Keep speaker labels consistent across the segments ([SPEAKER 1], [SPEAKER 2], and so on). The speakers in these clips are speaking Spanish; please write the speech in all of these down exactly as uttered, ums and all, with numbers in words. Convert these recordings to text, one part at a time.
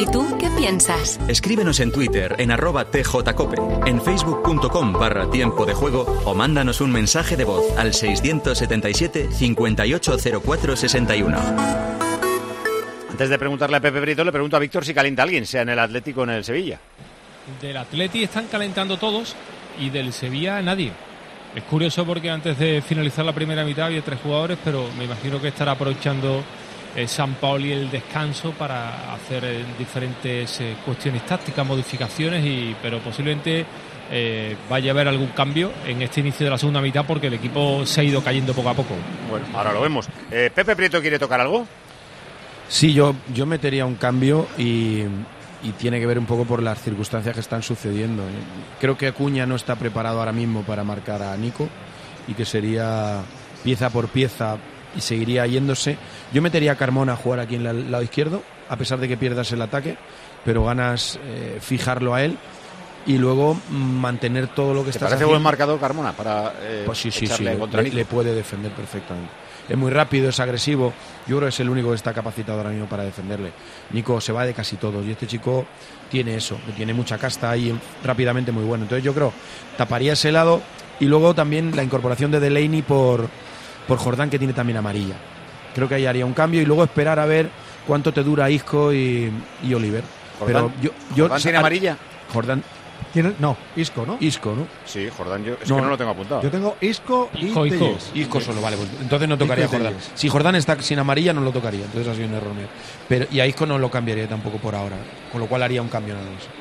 [SPEAKER 1] ¿Y tú qué piensas?
[SPEAKER 2] Escríbenos en Twitter en arroba tjcope, en facebook.com barra tiempo de juego o mándanos un mensaje de voz al seiscientos setenta y siete, cincuenta y ocho cero cuatro sesenta y uno.
[SPEAKER 3] Antes de preguntarle a Pepe Brito, le pregunto a Víctor si calienta alguien, sea en el Atlético o en el Sevilla.
[SPEAKER 4] Del Atleti están calentando todos y del Sevilla nadie. Es curioso porque antes de finalizar la primera mitad había tres jugadores, pero me imagino que estará aprovechando eh, Sampaoli el descanso para hacer eh, diferentes eh, cuestiones tácticas, modificaciones, y pero posiblemente eh, vaya a haber algún cambio en este inicio de la segunda mitad porque el equipo se ha ido cayendo poco a poco.
[SPEAKER 3] Bueno, ahora lo vemos. Eh, ¿Pepe Prieto quiere tocar algo?
[SPEAKER 5] Sí, yo, yo metería un cambio y, y tiene que ver un poco por las circunstancias que están sucediendo. Creo que Acuña no está preparado ahora mismo para marcar a Nico y que sería pieza por pieza y seguiría yéndose. Yo metería a Carmona a jugar aquí en el lado izquierdo, a pesar de que pierdas el ataque, pero ganas eh, fijarlo a él y luego mantener todo lo que estás haciendo.
[SPEAKER 3] ¿Te parece buen marcador Carmona para eh,
[SPEAKER 5] pues sí, sí, sí,
[SPEAKER 3] contra
[SPEAKER 5] le, le puede defender perfectamente. Es muy rápido, es agresivo. Yo creo que es el único que está capacitado ahora mismo para defenderle. Nico se va de casi todos y este chico tiene eso, tiene mucha casta ahí rápidamente muy bueno. Entonces yo creo taparía ese lado y luego también la incorporación de Delaney por, por Jordán, que tiene también amarilla. Creo que ahí haría un cambio y luego esperar a ver cuánto te dura Isco y, y Oliver.
[SPEAKER 3] Jordán,
[SPEAKER 5] Pero yo, yo,
[SPEAKER 3] ¿Jordán tiene amarilla?
[SPEAKER 5] Jordán
[SPEAKER 6] ¿Tiene? No, Isco, ¿no?
[SPEAKER 5] Isco, ¿no?
[SPEAKER 3] Sí, Jordán, yo es
[SPEAKER 5] no,
[SPEAKER 3] que no lo tengo apuntado.
[SPEAKER 6] Yo tengo Isco y
[SPEAKER 4] Isco, Isco.
[SPEAKER 6] Telles.
[SPEAKER 5] Isco solo, vale, pues entonces no tocaría a Jordán. Si Jordán está sin amarilla no lo tocaría, entonces ha sido un error mío. Pero, y a Isco no lo cambiaría tampoco por ahora, con lo cual haría un cambio nada más.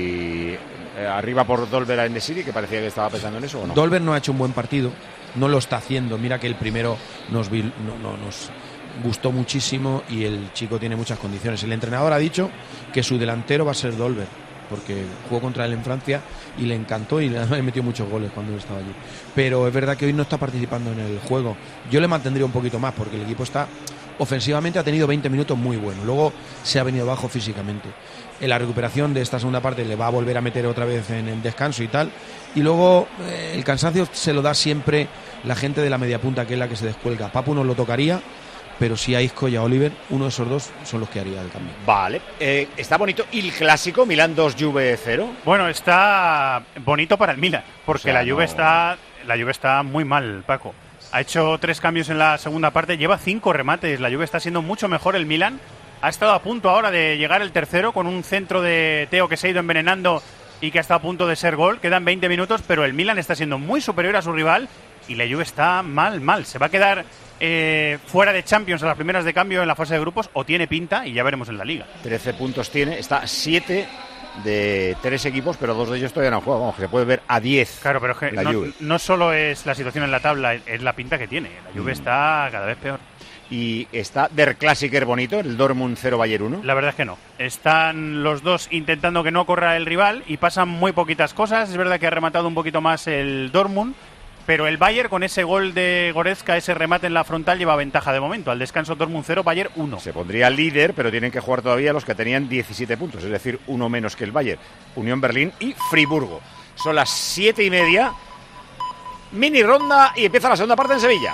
[SPEAKER 3] Y eh, arriba por Dolber a Enesiri, que parecía que estaba pensando en eso, ¿o no?
[SPEAKER 5] Dolber no ha hecho un buen partido, no lo está haciendo. Mira que el primero nos, vi, no, no, nos gustó muchísimo y el chico tiene muchas condiciones. El entrenador ha dicho que su delantero va a ser Dolber, porque jugó contra él en Francia y le encantó y le metió muchos goles cuando él estaba allí. Pero es verdad que hoy no está participando en el juego. Yo le mantendría un poquito más porque el equipo está ofensivamente, ha tenido veinte minutos muy buenos, luego se ha venido bajo físicamente. En la recuperación de esta segunda parte le va a volver a meter otra vez en el descanso y tal, y luego eh, el cansancio se lo da siempre la gente de la media punta, que es la que se descuelga. Papu nos lo tocaría, pero si a Isco y a Oliver, uno de esos dos son los que haría el cambio.
[SPEAKER 3] Vale, eh, está bonito. ¿Y el clásico, Milán dos, Juve cero?
[SPEAKER 7] Bueno, está bonito para el Milan, porque o sea, la Juve no... está la Juve está muy mal, Paco. Ha hecho tres cambios en la segunda parte, lleva cinco remates. La Juve está siendo mucho mejor el Milan. Ha estado a punto ahora de llegar el tercero con un centro de Teo que se ha ido envenenando y que ha estado a punto de ser gol. Quedan veinte minutos, pero el Milan está siendo muy superior a su rival y la Juve está mal, mal. Se va a quedar eh, fuera de Champions a las primeras de cambio en la fase de grupos, o tiene pinta, y ya veremos en la Liga.
[SPEAKER 3] trece puntos tiene, está a siete de tres equipos, pero dos de ellos todavía no han jugado. Vamos, que se puede ver a diez.
[SPEAKER 7] Claro, pero es que no, no solo es la situación en la tabla, es la pinta que tiene. La Juve mm. está cada vez peor.
[SPEAKER 3] Y está Der Klassiker bonito, el Dortmund cero Bayern uno.
[SPEAKER 7] La verdad es que no. Están los dos intentando que no corra el rival y pasan muy poquitas cosas. Es verdad que ha rematado un poquito más el Dortmund, pero el Bayern, con ese gol de Goretzka, ese remate en la frontal, lleva ventaja de momento. Al descanso, Dortmund cero, Bayern uno.
[SPEAKER 3] Se pondría líder, pero tienen que jugar todavía los que tenían diecisiete puntos, es decir, uno menos que el Bayern. Unión Berlín y Friburgo. Son las siete y media. Mini ronda y empieza la segunda parte en Sevilla.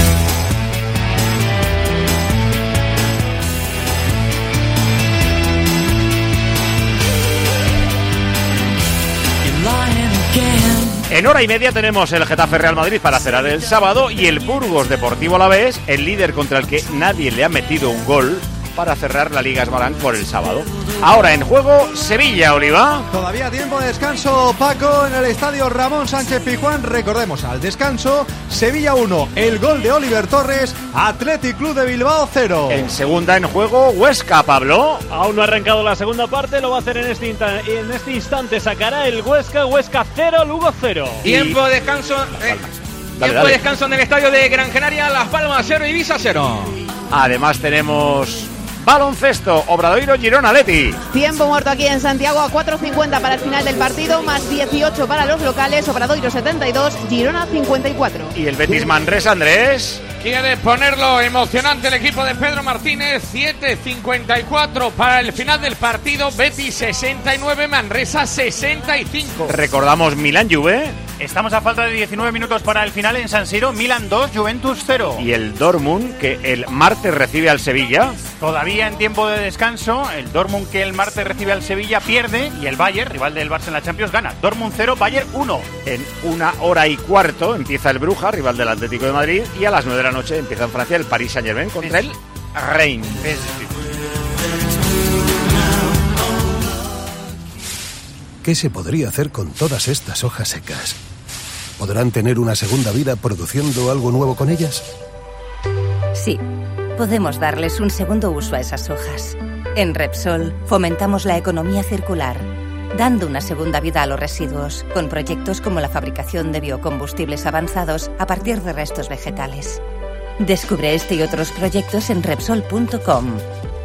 [SPEAKER 3] En hora y media tenemos el Getafe Real Madrid para cerrar el sábado y el Burgos Deportivo Alavés, el líder contra el que nadie le ha metido un gol, para cerrar la Liga Smarán por el sábado. Ahora en juego Sevilla, Oliva.
[SPEAKER 6] Todavía tiempo de descanso, Paco, en el estadio Ramón Sánchez Pizjuán. Recordemos, al descanso, Sevilla uno, el gol de Oliver Torres, Athletic Club de Bilbao cero.
[SPEAKER 3] En segunda en juego Huesca, Pablo.
[SPEAKER 8] Aún no ha arrancado la segunda parte, lo va a hacer en este, insta- en este instante. Sacará el Huesca, Huesca cero, Lugo cero.
[SPEAKER 9] Tiempo de descanso. Eh,
[SPEAKER 3] dale,
[SPEAKER 9] tiempo
[SPEAKER 3] dale.
[SPEAKER 9] de descanso en el estadio de Gran Canaria, Las Palmas cero, Ibiza cero.
[SPEAKER 3] Además tenemos baloncesto, Obradoiro, Girona, Leti.
[SPEAKER 10] Tiempo muerto aquí en Santiago a cuatro cincuenta para el final del partido, más dieciocho para los locales, Obradoiro setenta y dos, Girona cincuenta y cuatro.
[SPEAKER 3] Y el Betis Manresa, Andrés.
[SPEAKER 9] Quiere ponerlo emocionante el equipo de Pedro Martínez. Siete cincuenta y cuatro para el final del partido. Betis sesenta y nueve, Manresa sesenta y cinco.
[SPEAKER 3] Recordamos Milán Juve.
[SPEAKER 7] Estamos a falta de diecinueve minutos para el final en San Siro. Milan dos, Juventus cero.
[SPEAKER 3] Y el Dortmund, que el martes recibe al Sevilla.
[SPEAKER 7] Todavía en tiempo de descanso, el Dortmund que el martes recibe al Sevilla pierde y el Bayern, rival del Barça en la Champions, gana. Dortmund cero, Bayern uno.
[SPEAKER 3] En una hora y cuarto empieza el Brujas, rival del Atlético de Madrid, y a las nueve de la noche empieza en Francia el Paris Saint-Germain contra el Reims.
[SPEAKER 1] ¿Qué se podría hacer con todas estas hojas secas? ¿Podrán tener una segunda vida produciendo algo nuevo con ellas?
[SPEAKER 11] Sí, podemos darles un segundo uso a esas hojas. En Repsol fomentamos la economía circular, dando una segunda vida a los residuos, con proyectos como la fabricación de biocombustibles avanzados a partir de restos vegetales. Descubre este y otros proyectos en Repsol punto com.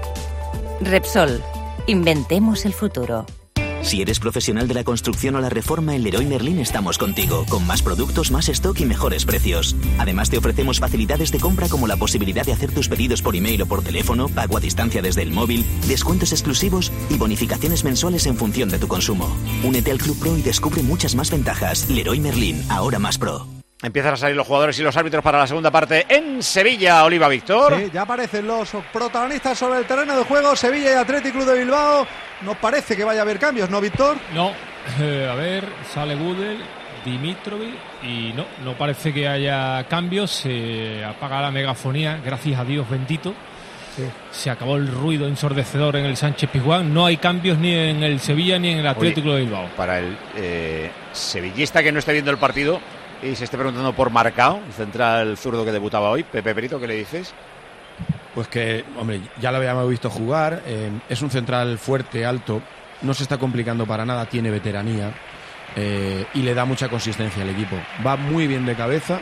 [SPEAKER 11] Repsol, inventemos el futuro.
[SPEAKER 12] Si eres profesional de la construcción o la reforma, en Leroy Merlin estamos contigo, con más productos, más stock y mejores precios. Además, te ofrecemos facilidades de compra como la posibilidad de hacer tus pedidos por email o por teléfono, pago a distancia desde el móvil, descuentos exclusivos y bonificaciones mensuales en función de tu consumo. Únete al Club Pro y descubre muchas más ventajas. Leroy Merlin, ahora más pro.
[SPEAKER 3] Empiezan a salir los jugadores y los árbitros para la segunda parte en Sevilla, Oliva Víctor.
[SPEAKER 6] Sí, ya aparecen los protagonistas sobre el terreno de juego, Sevilla y Athletic Club de Bilbao. No parece que vaya a haber cambios, ¿no, Víctor?
[SPEAKER 4] No, eh, a ver, sale Gudel, Dimitrovic y no, no parece que haya cambios. Se apaga la megafonía, gracias a Dios bendito. Sí. Se acabó el ruido ensordecedor en el Sánchez Pizjuán. No hay cambios ni en el Sevilla ni en el Athletic Club de Bilbao.
[SPEAKER 3] Para el eh, sevillista que no esté viendo el partido y se esté preguntando por Marcao, el central zurdo que debutaba hoy, Pepe Brito, ¿qué le dices?
[SPEAKER 5] Pues que, hombre, ya lo habíamos visto jugar, eh, es un central fuerte, alto, no se está complicando para nada, tiene veteranía eh, y le da mucha consistencia al equipo. Va muy bien de cabeza,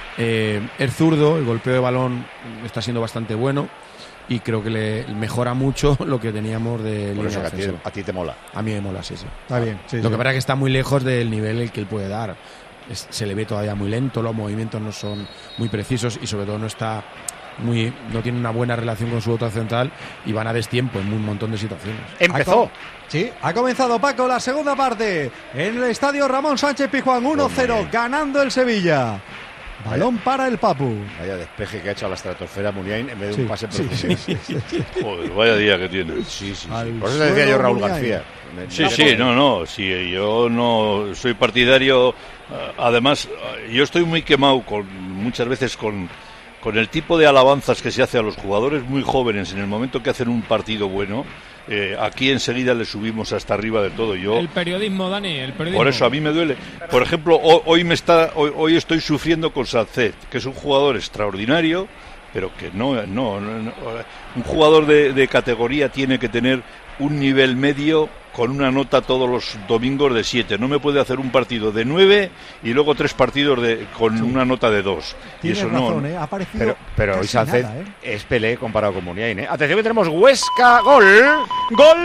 [SPEAKER 5] eh, es zurdo, el golpeo de balón está siendo bastante bueno y creo que le mejora mucho lo que teníamos de
[SPEAKER 3] Por eso
[SPEAKER 5] línea
[SPEAKER 3] que a, ti, a ti te mola.
[SPEAKER 5] A mí me mola, sí, sí.
[SPEAKER 6] Está bien. Sí,
[SPEAKER 5] lo
[SPEAKER 6] sí.
[SPEAKER 5] que pasa es que está muy lejos del nivel el que él puede dar. Es, se le ve todavía muy lento, los movimientos no son muy precisos y sobre todo no está muy, no tiene una buena relación con su otro central y van a destiempo en un montón de situaciones.
[SPEAKER 3] Empezó.
[SPEAKER 6] Sí, ha comenzado, Paco, la segunda parte en el estadio Ramón Sánchez Pizjuán, uno cero, ganando el Sevilla. Balón vaya, para el Papu.
[SPEAKER 3] Vaya despeje que ha hecho a la estratosfera Muniain en vez de
[SPEAKER 6] sí,
[SPEAKER 3] un pase
[SPEAKER 6] sí,
[SPEAKER 3] profesional.
[SPEAKER 6] Sí, sí, sí.
[SPEAKER 13] Joder, vaya día que tiene.
[SPEAKER 3] Sí, sí, sí. Por eso decía yo Raúl Muniain. García.
[SPEAKER 13] Sí, sí, no, no, sí, yo no soy partidario. Además, yo estoy muy quemado con muchas veces con, con el tipo de alabanzas que se hace a los jugadores muy jóvenes en el momento que hacen un partido bueno. Eh, aquí enseguida le subimos hasta arriba de todo. Yo,
[SPEAKER 4] el periodismo, Dani, el periodismo.
[SPEAKER 13] Por eso a mí me duele. Por ejemplo, hoy, hoy me está, hoy, hoy estoy sufriendo con Sánchez, que es un jugador extraordinario, pero que no, no, no, no un jugador de, de categoría tiene que tener un nivel medio con una nota todos los domingos de siete. No me puede hacer un partido de nueve y luego tres partidos de con sí. una nota de dos. Y eso
[SPEAKER 6] razón,
[SPEAKER 13] no.
[SPEAKER 6] ¿eh? Ha parecido
[SPEAKER 3] pero pero hoy Sánchez
[SPEAKER 6] ¿eh?
[SPEAKER 3] es Pelé comparado con Muniain, ¿eh? Atención que tenemos Huesca, gol.
[SPEAKER 8] ¡Gol!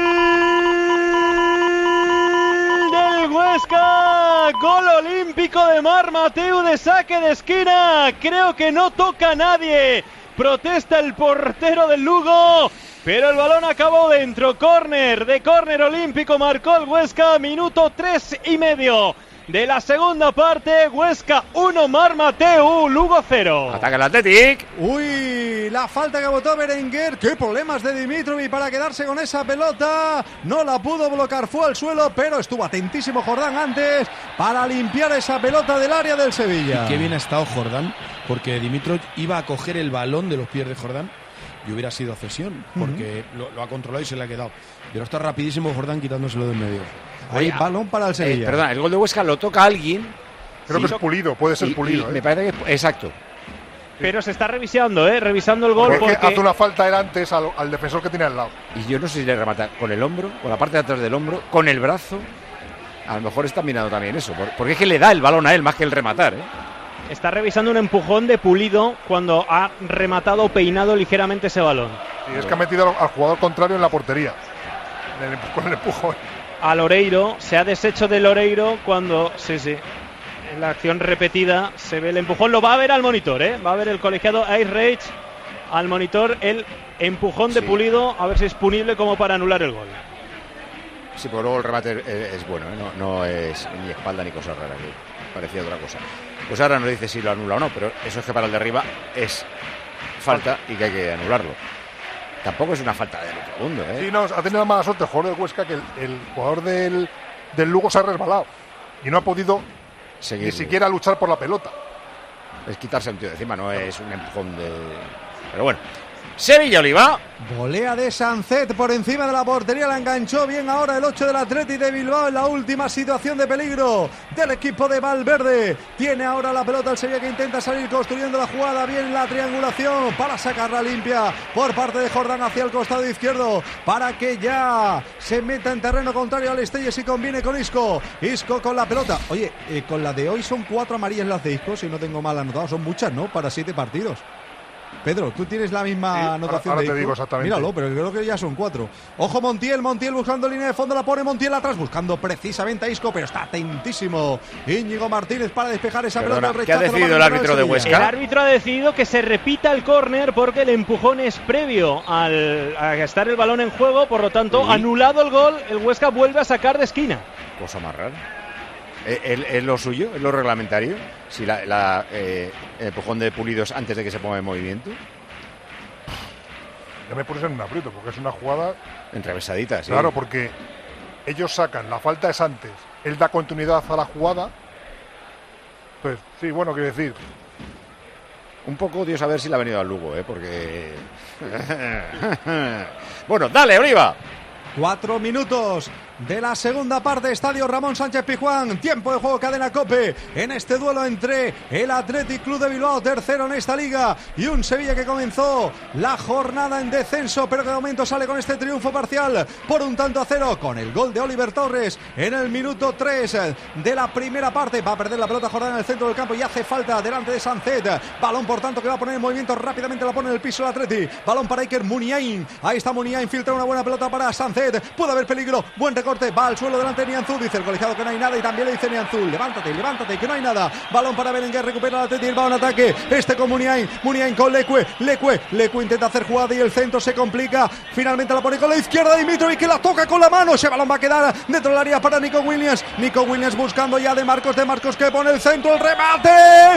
[SPEAKER 8] Del Huesca, gol olímpico de Marc Mateu de saque de esquina. Creo que no toca a nadie. Protesta el portero del Lugo. Pero el balón acabó dentro, córner, de córner olímpico marcó el Huesca, minuto tres y medio de la segunda parte, Huesca uno, Marc Mateu, Lugo cero.
[SPEAKER 3] Ataca el Athletic.
[SPEAKER 6] Uy, la falta que botó Berenguer, qué problemas de Dimitrovic para quedarse con esa pelota, no la pudo bloquear, fue al suelo, pero estuvo atentísimo Jordán antes para limpiar esa pelota del área del Sevilla.
[SPEAKER 5] Y qué bien ha estado Jordán, porque Dimitrovic iba a coger el balón de los pies de Jordán y hubiera sido cesión, porque uh-huh. lo, lo ha controlado y se le ha quedado. Pero está rapidísimo Jordán quitándoselo del medio.
[SPEAKER 6] Ahí, Oye, balón para el Sevilla.
[SPEAKER 3] Eh, perdón, el gol de Huesca lo toca alguien.
[SPEAKER 14] Creo sí, que es Pulido, puede ser
[SPEAKER 3] y,
[SPEAKER 14] Pulido.
[SPEAKER 3] Y
[SPEAKER 14] ¿eh?
[SPEAKER 3] Me parece que es exacto.
[SPEAKER 8] Pero se está revisando, ¿eh? Revisando el gol.
[SPEAKER 14] Porque,
[SPEAKER 8] porque...
[SPEAKER 14] hace una falta él antes al, al defensor que tiene al lado.
[SPEAKER 3] Y yo no sé si le remata con el hombro, con la parte de atrás del hombro, con el brazo. A lo mejor está mirando también eso. Porque es que le da el balón a él más que el rematar, ¿eh?
[SPEAKER 8] Está revisando un empujón de Pulido cuando ha rematado o peinado ligeramente ese balón.
[SPEAKER 14] Y es que ha metido al jugador contrario en la portería. Con el empujón.
[SPEAKER 8] A Loreiro, se ha deshecho de Loreiro cuando, sí, sí, en la acción repetida se ve el empujón. Lo va a ver al monitor, ¿eh? Va a ver el colegiado Ice Rage al monitor el empujón de sí. Pulido, a ver si es punible como para anular el gol.
[SPEAKER 15] Sí, pero luego el remate es, es bueno, ¿eh? no, no es ni espalda ni cosa rara, que parecía otra cosa. Pues ahora no dice si lo anula o no, pero eso es que para el de arriba es falta y que hay que anularlo. Tampoco es una falta del otro mundo, ¿eh?
[SPEAKER 14] Sí, no, ha tenido mala suerte el jugador de Huesca, que el, el jugador del, del Lugo se ha resbalado y no ha podido Seguir, ni siquiera luchar por la pelota.
[SPEAKER 15] Es quitarse un tío de encima, no es un empujón de... Pero bueno. Sevilla Oliva.
[SPEAKER 6] Volea de Sancet por encima de la portería, la enganchó bien ahora el ocho del Athletic de Bilbao en la última situación de peligro del equipo de Valverde. Tiene ahora la pelota el Sevilla, que intenta salir construyendo la jugada, bien la triangulación para sacarla limpia por parte de Jordán hacia el costado izquierdo para que ya se meta en terreno contrario al Estelles y combine con Isco. Isco con la pelota. Oye, eh, con la de hoy son cuatro amarillas las de Isco, si no tengo mal anotado, son muchas, ¿no? Para siete partidos. Pedro, tú tienes la misma
[SPEAKER 14] sí,
[SPEAKER 6] anotación
[SPEAKER 14] ahora, ahora
[SPEAKER 6] de
[SPEAKER 14] te digo exactamente.
[SPEAKER 6] Míralo, pero creo que ya son cuatro. Ojo Montiel, Montiel buscando línea de fondo, la pone Montiel atrás, buscando precisamente a Isco, pero está atentísimo Íñigo Martínez para despejar esa
[SPEAKER 15] Perdona,
[SPEAKER 6] pelota.
[SPEAKER 15] ¿qué ha decidido el árbitro de Huesca?
[SPEAKER 8] El árbitro ha decidido que se repita el córner porque el empujón es previo al, a estar el balón en juego, por lo tanto,
[SPEAKER 15] sí.
[SPEAKER 8] anulado el gol, el Huesca vuelve a sacar de esquina.
[SPEAKER 15] Cosa más rara. ¿Es, es lo suyo? ¿Es lo reglamentario? Si la, la eh, el empujón de Pulidos antes de que se ponga en movimiento.
[SPEAKER 14] Ya me pones en un aprieto, porque es una jugada
[SPEAKER 15] entravesadita, sí.
[SPEAKER 14] Claro, porque ellos sacan, la falta es antes, él da continuidad a la jugada. Pues sí, bueno, quiero decir.
[SPEAKER 15] Un poco, Dios, a ver si le ha venido al Lugo, ¿eh? Porque... bueno, dale, Oliva.
[SPEAKER 6] Cuatro minutos de la segunda parte, Estadio Ramón Sánchez Pizjuán, tiempo de juego, cadena COPE, en este duelo entre el Athletic Club de Bilbao, tercero en esta liga, y un Sevilla que comenzó la jornada en descenso, pero que de momento sale con este triunfo parcial por un tanto a cero, con el gol de Oliver Torres en el minuto tres de la primera parte. Va a perder la pelota Jordán en el centro del campo y hace falta delante de Sancet, balón por tanto que va a poner en movimiento rápidamente, la pone en el piso el Athletic, balón para Iker Muniain, ahí está Muniain, filtra una buena pelota para Sancet, puede haber peligro, buen recorte, va al suelo delante de Nianzú, dice el colegiado que no hay nada y también le dice Nianzú, levántate, levántate, que no hay nada, balón para Berenguer, recupera el Athletic, va a un ataque, este con Muniain, Muniain con Leque, Leque, Leque intenta hacer jugada y el centro se complica, finalmente la pone con la izquierda Dimitrovic, que la toca con la mano, ese balón va a quedar dentro del área para Nico Williams, Nico Williams buscando ya de Marcos, de Marcos que pone el centro, el remate,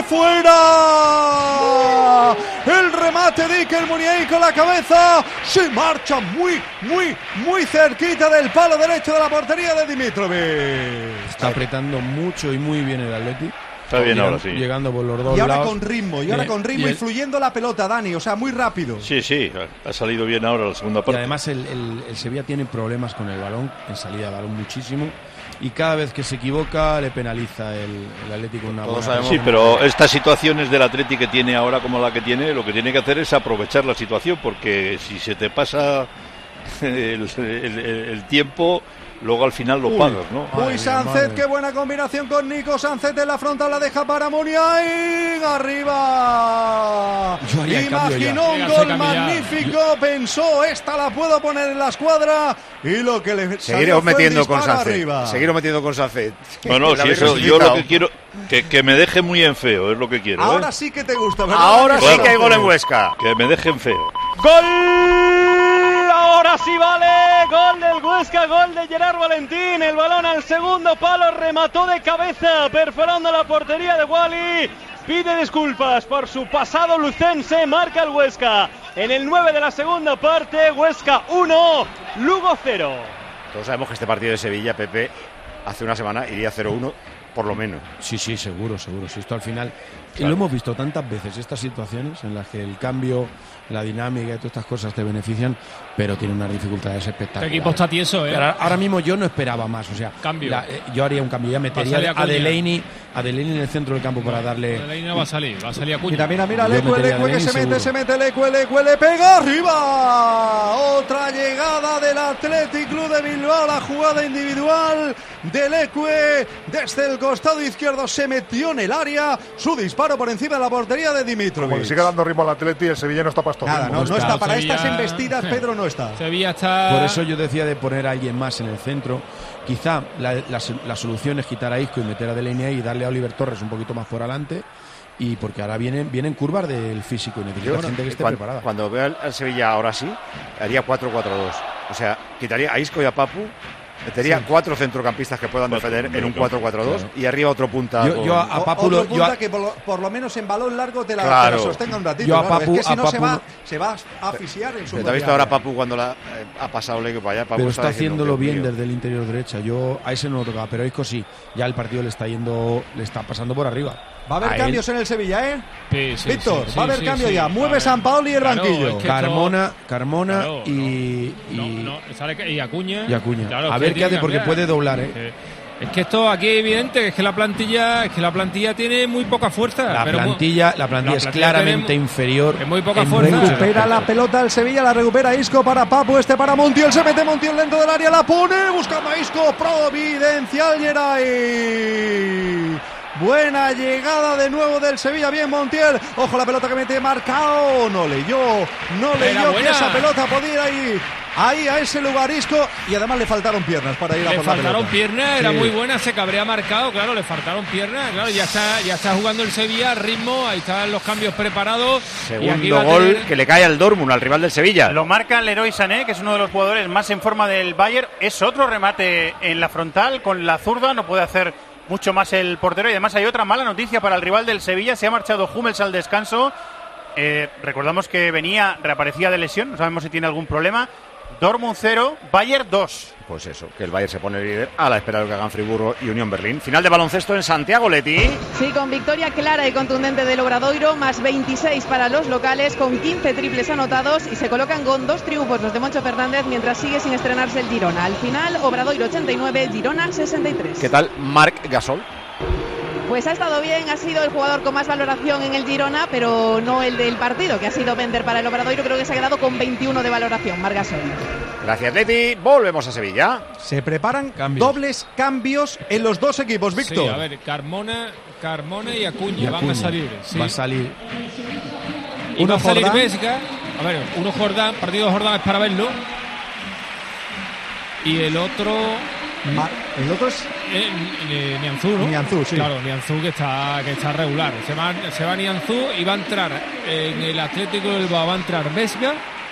[SPEAKER 6] fuera, el remate de Iker Muniain con la cabeza, se marcha muy, muy, muy cerquita del palo derecho de la portería de Dimitrovic.
[SPEAKER 5] Está apretando mucho y muy bien el Athletic.
[SPEAKER 13] Está bien
[SPEAKER 5] llegando,
[SPEAKER 13] ahora, sí.
[SPEAKER 5] Llegando por los dos
[SPEAKER 6] y ahora
[SPEAKER 5] lados.
[SPEAKER 6] con ritmo, y ahora
[SPEAKER 5] Bien,
[SPEAKER 6] con ritmo y,
[SPEAKER 5] y, el,
[SPEAKER 6] y fluyendo la pelota, Dani, o sea, muy rápido.
[SPEAKER 13] Sí, sí, ha salido bien ahora la segunda parte.
[SPEAKER 5] Y además el, el, el Sevilla tiene problemas con el balón, en salida de balón muchísimo. Y cada vez que se equivoca le penaliza el, el Atlético una buena.
[SPEAKER 13] Sabemos. Sí, pero estas situaciones del Atlético que tiene ahora como la que tiene, lo que tiene que hacer es aprovechar la situación, porque si se te pasa el, el, el tiempo, luego al final lo
[SPEAKER 6] Uy,
[SPEAKER 13] pagas, ¿no?
[SPEAKER 6] Uy, Sancet, qué buena combinación con Nico. Sancet en la frontal, la deja para Muniain. Arriba. Imaginó un gol magnífico. Yo... Pensó, esta la puedo poner en la escuadra. Y lo que le
[SPEAKER 15] seguiremos metiendo con Sancet.
[SPEAKER 6] Arriba.
[SPEAKER 15] Seguiremos metiendo con Sancet.
[SPEAKER 13] No, no, si eso, yo lo que quiero, que, que me deje muy en feo, es lo que quiero.
[SPEAKER 6] Ahora
[SPEAKER 13] ¿eh?
[SPEAKER 6] sí que te gusta, ¿verdad?
[SPEAKER 15] Ahora
[SPEAKER 13] claro,
[SPEAKER 15] sí que hay gol en Huesca.
[SPEAKER 13] Que me dejen feo.
[SPEAKER 8] ¡Gol! Ahora sí vale, gol del Huesca, gol de Gerard Valentín, el balón al segundo palo, remató de cabeza, perforando la portería de Wally, pide disculpas por su pasado lucense, marca el Huesca, en el nueve de la segunda parte, Huesca uno, Lugo cero.
[SPEAKER 15] Todos sabemos que este partido de Sevilla, Pepe, hace una semana iría cero uno, por lo menos.
[SPEAKER 5] Sí, sí, seguro, seguro, si esto al final... Y lo hemos visto tantas veces, estas situaciones en las que el cambio, la dinámica y todas estas cosas te benefician, pero tiene unas dificultades espectaculares.
[SPEAKER 4] El equipo está tieso, ¿eh?
[SPEAKER 5] Ahora, ahora mismo yo no esperaba más, o sea,
[SPEAKER 4] cambio.
[SPEAKER 5] La, eh, yo haría un cambio, ya metería a Delaney, a Delaney en el centro del campo para darle...
[SPEAKER 4] Delaney no va a salir, va a salir a Acuña.
[SPEAKER 6] Mira, mira, mira, Leque, Leque que se mete, seguro. se mete, Leque, Leque, le pega arriba. Otra llegada del Athletic Club de Bilbao, la jugada individual de Leque desde el costado izquierdo, se metió en el área, su disparo por encima de la portería de Dimitrovic.
[SPEAKER 14] Como que sigue dando ritmo al Athletic, el Sevilla no está para esto.
[SPEAKER 6] Nada, no, no está, está para Sevilla... estas embestidas, Pedro no está.
[SPEAKER 4] Sevilla está...
[SPEAKER 5] Por eso yo decía de poner a alguien más en el centro. Quizá la, la, la solución es quitar a Isco y meter a Delaney y darle a Oliver Torres un poquito más por adelante. Y porque ahora vienen, vienen curvas del físico y necesita bueno, gente que esté
[SPEAKER 15] cuando,
[SPEAKER 5] preparada.
[SPEAKER 15] Cuando veo al Sevilla ahora sí, haría cuatro cuatro dos. O sea, quitaría a Isco y a Papu Metería
[SPEAKER 5] Sí.
[SPEAKER 15] cuatro centrocampistas que puedan
[SPEAKER 13] Cuatro,
[SPEAKER 15] defender en un
[SPEAKER 13] claro.
[SPEAKER 15] cuatro cuatro dos y arriba otro punta.
[SPEAKER 5] Yo-
[SPEAKER 15] con-
[SPEAKER 5] yo a-
[SPEAKER 6] O-
[SPEAKER 5] Papu
[SPEAKER 6] otro
[SPEAKER 5] lo- yo
[SPEAKER 6] punta
[SPEAKER 5] a-
[SPEAKER 6] que por lo, por lo menos en balón largo te la,
[SPEAKER 15] Claro.
[SPEAKER 6] te la sostenga un ratito.
[SPEAKER 5] Yo a
[SPEAKER 6] claro.
[SPEAKER 5] Papu-
[SPEAKER 6] es que si
[SPEAKER 5] a
[SPEAKER 6] no se
[SPEAKER 5] Papu
[SPEAKER 6] va,
[SPEAKER 5] no-
[SPEAKER 6] se va a asfixiar en su
[SPEAKER 15] ¿Te has visto
[SPEAKER 6] propia
[SPEAKER 15] ahora
[SPEAKER 6] área.
[SPEAKER 15] Papu cuando la, eh, ha pasado el equipo para allá? Papu
[SPEAKER 5] Pero
[SPEAKER 15] está
[SPEAKER 5] está
[SPEAKER 15] diciendo,
[SPEAKER 5] haciéndolo
[SPEAKER 15] "Dios
[SPEAKER 5] bien
[SPEAKER 15] mío".
[SPEAKER 5] desde el interior derecha. Yo a ese no lo tocaba, pero Isco sí. Ya el partido le está yendo, le está pasando por arriba.
[SPEAKER 6] Va a haber
[SPEAKER 5] A
[SPEAKER 6] cambios
[SPEAKER 5] él.
[SPEAKER 6] en el Sevilla, ¿eh?
[SPEAKER 4] Sí, sí,
[SPEAKER 6] Víctor,
[SPEAKER 4] sí,
[SPEAKER 6] va a
[SPEAKER 4] sí,
[SPEAKER 6] haber
[SPEAKER 4] sí,
[SPEAKER 6] cambio
[SPEAKER 4] sí.
[SPEAKER 6] ya.
[SPEAKER 4] Va a
[SPEAKER 6] Mueve
[SPEAKER 4] haber-
[SPEAKER 6] San Paoli y el
[SPEAKER 4] Claro,
[SPEAKER 6] banquillo.
[SPEAKER 4] es que
[SPEAKER 5] Carmona, Carmona
[SPEAKER 4] Claro,
[SPEAKER 5] y, y,
[SPEAKER 4] No, no, sale que- y Acuña.
[SPEAKER 5] y Acuña.
[SPEAKER 4] Claro,
[SPEAKER 5] a
[SPEAKER 4] es
[SPEAKER 5] ver
[SPEAKER 4] que
[SPEAKER 5] qué
[SPEAKER 4] tiene
[SPEAKER 5] hace
[SPEAKER 4] que
[SPEAKER 5] porque
[SPEAKER 4] cambiar.
[SPEAKER 5] puede doblar, ¿eh?
[SPEAKER 4] Eh, Es que esto aquí es evidente que es que la plantilla, es que la plantilla tiene muy poca fuerza.
[SPEAKER 5] La
[SPEAKER 4] pero mu-
[SPEAKER 5] plantilla, la plantilla
[SPEAKER 4] la
[SPEAKER 5] es
[SPEAKER 4] plantilla
[SPEAKER 5] claramente
[SPEAKER 4] tiene mu-
[SPEAKER 5] inferior.
[SPEAKER 4] es muy poca
[SPEAKER 5] en
[SPEAKER 4] fuerza.
[SPEAKER 5] muchos
[SPEAKER 6] Recupera la
[SPEAKER 5] aspectos.
[SPEAKER 6] pelota el Sevilla, la recupera Isco para Papu, este para Montiel, se mete Montiel dentro del área, la pone, buscando a Isco, providencial Geray. Buena llegada de nuevo del Sevilla, bien Montiel, ojo la pelota que mete Marcao, no leyó, no
[SPEAKER 4] Era
[SPEAKER 6] leyó que
[SPEAKER 4] buena.
[SPEAKER 6] esa pelota podía ir ahí a ese lugar Isco y además le faltaron piernas para ir a
[SPEAKER 4] Le
[SPEAKER 6] por la
[SPEAKER 4] faltaron
[SPEAKER 6] pelota.
[SPEAKER 4] piernas, era
[SPEAKER 6] Sí.
[SPEAKER 4] muy buena, se cabrea marcado, claro, le faltaron piernas, claro, ya está, ya está jugando el Sevilla a ritmo, ahí están los cambios preparados. y aquí va
[SPEAKER 15] Segundo
[SPEAKER 4] a
[SPEAKER 15] gol
[SPEAKER 4] tener-
[SPEAKER 15] que le cae al Dortmund, al rival del Sevilla.
[SPEAKER 7] Lo marca Leroy Sané, que es uno de los jugadores más en forma del Bayern. Es otro remate en la frontal con la zurda, no puede hacer mucho más el portero. Y además hay otra mala noticia para el rival del Sevilla. Se ha marchado Hummels al descanso. Eh, recordamos que venía, reaparecía de lesión, no sabemos si tiene algún problema. Dortmund cero, Bayern dos.
[SPEAKER 15] Pues eso, que el Bayern se pone líder a la espera de lo que hagan Friburgo y Unión Berlín. Final de baloncesto en Santiago, Leti.
[SPEAKER 10] Sí, con victoria clara y contundente del Obradoiro, más veintiséis para los locales, con quince triples anotados y se colocan con dos triunfos los de Moncho Fernández mientras sigue sin estrenarse el Girona. Al final, Obradoiro ochenta y nueve, Girona sesenta y tres.
[SPEAKER 15] ¿Qué tal Marc Gasol?
[SPEAKER 10] Pues ha estado bien, ha sido el jugador con más valoración en el Girona, pero no el del partido, que ha sido Bender para el Obradoiro. Creo que se ha quedado con veintiuno de valoración, Margasol.
[SPEAKER 15] Gracias, Leti. Volvemos a Sevilla.
[SPEAKER 6] Se preparan
[SPEAKER 5] Cambios.
[SPEAKER 6] dobles cambios en los dos equipos, Víctor.
[SPEAKER 4] Sí, a ver, Carmona, Carmona y Acuña,
[SPEAKER 5] Y
[SPEAKER 4] van
[SPEAKER 5] Acuña.
[SPEAKER 4] a salir. Sí.
[SPEAKER 5] Va a salir.
[SPEAKER 4] Y
[SPEAKER 6] Uno
[SPEAKER 4] va a salir
[SPEAKER 6] Jordán.
[SPEAKER 4] Vesga. A ver, uno Jordán, partido de Jordán es para verlo. Y el otro.
[SPEAKER 6] Ma- el otro es
[SPEAKER 4] Eh, eh, Nianzú, ¿no?
[SPEAKER 6] Nianzú, sí.
[SPEAKER 4] Claro, Nianzú que está, que está regular. Se va, se va Nianzú y va a entrar en el Atlético del Bilbao, va a entrar Vesga